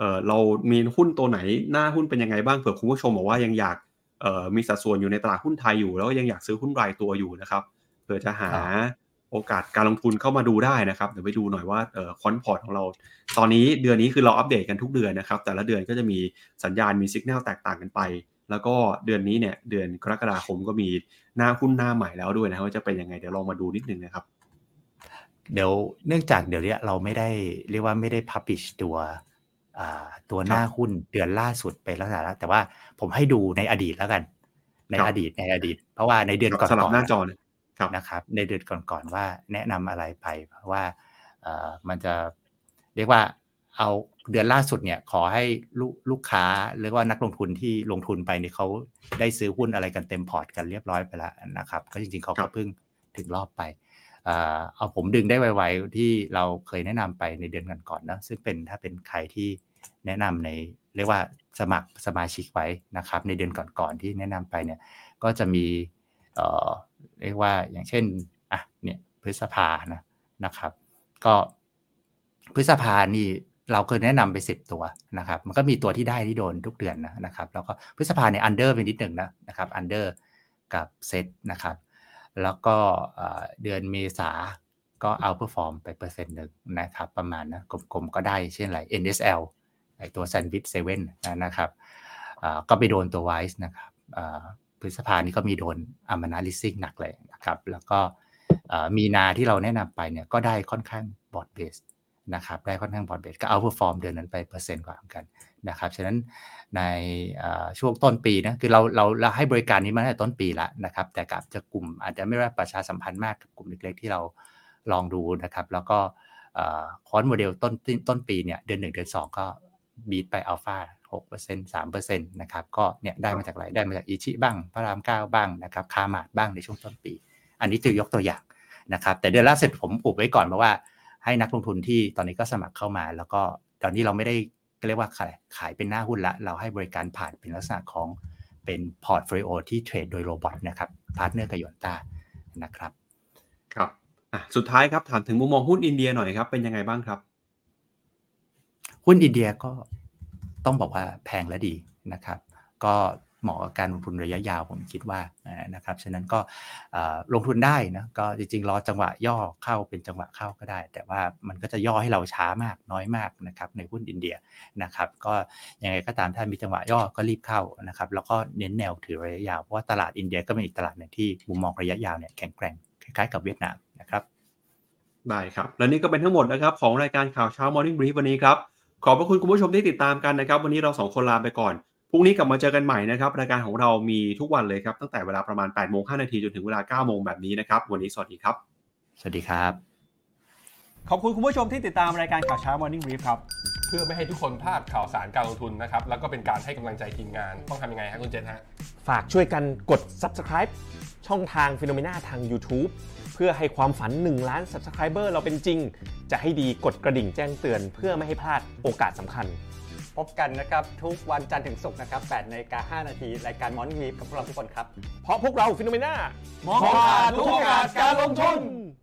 เอ่อเรามีหุ้นตัวไหนหน้าหุ้นเป็นยังไงบ้างเผื่อคุณผู้ชมบอกว่ายังอยากเอ่อมีสัดส่วนอยู่ในตลาดหุ้นไทยอยู่แล้วก็ยังอยากซื้อหุ้นรายตัวอยู่นะครับเผื่อจะหาโอกาสการลงทุนเข้ามาดูได้นะครับเดี๋ยวไปดูหน่อยว่าเอ่อคอนพอร์ตของเราตอนนี้เดือนนี้คือเราอัปเดตกันทุกเดือนนะครับแต่ละเดือนก็จะมีสัญญาณมีสัญญาณแตกต่างกันไปแล้วก็เดือนนี้เนี่ยเดือนกรกฎาคมก็มีหน้าหุ้นหน้าใหม่แล้วด้วยนะว่าจะเป็นยังไงเดี๋ยวลองมาดูนิดนึงนะครับเดี๋ยวเนื่องจากเดี๋ยวนี้เราไม่ได้เรียกว่าไม่ได้ publish ตัวตัวหน้าหุ้นเดือนล่าสุดเป็นลักษณะแล้วแต่ว่าผมให้ดูในอดีตแล้วกันในอดีตในอดีตเพราะว่าในเดือนก่อนๆสลับหน้าจอนะครับในเดือนก่อนๆว่าแนะนำอะไรไปเพราะว่ามันจะเรียกว่าเอาเดือนล่าสุดเนี่ยขอให้ลูกลูกค้าหรือว่านักลงทุนที่ลงทุนไปเนี่ยเขาได้ซื้อหุ้นอะไรกันเต็มพอร์ตกันเรียบร้อยไปแล้วนะครับก็จริงๆเขาก็เพิ่งถึงรอบไปเอาผมดึงได้ไวๆที่เราเคยแนะนำไปในเดือนก่อนๆนะซึ่งเป็นถ้าเป็นใครที่แนะนำในเรียกว่าสมัครสมาชิกไว้นะครับในเดือนก่อนๆที่แนะนำไปเนี่ยก็จะมีเอ่อเรียกว่าอย่างเช่นอ่ะเนี่ยพฤษภานะนะครับก็พฤษภานี่เราเคยแนะนำไปสิบตัวนะครับมันก็มีตัวที่ได้ที่โดนทุกเดือนนะนะครับแล้วก็พฤษภาเนี่ยอันเดอร์ไปนิดหนึ่งนะนะครับอันเดอร์กับเซตนะครับแล้วก็เดือนเมษาก็เอาเพอร์ฟอร์มไปเปอร์เซ็นต์หนึ่งนะครับประมาณนะกลมๆก็ได้เช่นอะไร เอ็น เอส แอล ไอตัว Sandwich เซเว่นนะครับก็ไปโดนตัว Wise นะครับพฤษภานี้ก็มีโดนอามานาลิซิ่งหนักเลยนะครับแล้วก็มีนาที่เราแนะนำไปเนี่ยก็ได้ค่อนข้างบอร์ดเบสนะครับได้ค่อนข้างบอร์ดเบสก็เอาเพอร์ฟอร์มเดือนนั้นไปเปอร์เซ็นต์กว่าเหมือนกันนะครับฉะนั้นในช่วงต้นปีนะคือเราเราเราให้บริการนี้มาตั้งแต่ต้นปีแล้วนะครับแต่กับจะกลุ่มอาจจะไม่ได้ประชาสัมพันธ์มากกับกลุ่มเล็กๆที่เราลองดูนะครับแล้วก็คอร์สโมเดลต้นต้นปีเนี่ยเดือนหนึ่งเดือนสองก็บีทไปอัลฟา หกเปอร์เซ็นต์ สามเปอร์เซ็นต์ นะครับก็เนี่ยได้มาจากอะไรได้มาจากอิชิบ้างพระรามเก้าบ้างนะครับคามาดบ้างในช่วงต้นปีอันนี้จะยกตัวอย่างนะครับแต่เดือนล่าสุดผมอุบไว้ก่อนเพราะว่าให้นักลงทุนที่ตอนนี้ก็สมัครเข้ามาแล้วก็ตอนนี้เราไม่ได้เรียกว่าขายขายเป็นหน้าหุ้นละเราให้บริการผ่านเป็นลักษณะของเป็นพอร์ตโฟลิโอที่เทรดโดยโรบอทนะครับพาร์ทเนอร์กับยอนต้านะครับครับอ่ะสุดท้ายครับถามถึงมุมมองหุ้นอินเดียหน่อยครับเป็นยังไงบ้างครับหุ้นอินเดียก็ต้องบอกว่าแพงและดีนะครับก็เหมาะกับการลงทุนระยะยาวผมคิดว่านะครับฉะนั้นก็ลงทุนได้นะก็จริงๆรอจังหวะย่อเข้าเป็นจังหวะเข้าก็ได้แต่ว่ามันก็จะย่อให้เราช้ามากน้อยมากนะครับในหุ้นอินเดียนะครับก็ยังไงก็ตามถ้ามีจังหวะย่อก็รีบเข้านะครับแล้วก็เน้นแนวถือระยะยาวเพราะว่าตลาดอินเดียก็เป็นอีกตลาดนึงที่มุมมองระยะยาวเนี่ยแข็งแกร่งคล้ายๆกับเวียดนามนะครับได้ครับและนี่ก็เป็นทั้งหมดนะครับของรายการข่าวเช้า Morning Brief วันนี้ครับขอบพระคุณคุณผู้ชมที่ติดตามกันนะครับวันนี้เราสองคนลาไปก่อนพรุ่งนี้กลับมาเจอกันใหม่นะครับรายการของเรามีทุกวันเลยครับตั้งแต่เวลาประมาณ แปดโมงห้านาที จนถึงเวลา เก้าโมงแบบนี้นะครับวันนี้สวัสดีครับสวัสดีครับขอบคุณคุณผู้ชมที่ติดตามรายการข่าวเช้า Morning Brief ครับเพื่อไม่ให้ทุกคนพลาดข่าวสารการลงทุนนะครับแล้วก็เป็นการให้กำลังใจทีมงานต้องทำยังไงฮะคุณเจษฮะฝากช่วยกันกด Subscribe ช่องทาง Phenomena ทาง YouTube เพื่อให้ความฝันหนึ่งล้าน Subscriber เราเป็นจริงจะให้ดีกดกระดิ่งแจ้งเตือนเพื่อไม่ให้พลาดโอกาสสำคัญพบกันนะครับทุกวันจันทร์ถึงศุกร์นะครับ แปดนาฬิกาห้านาทีรายการ Morning Brief กับพวกเราทุกคนครับเพราะพวกเรา Phenomena มองผ่านทุกโอกาสการลงทุน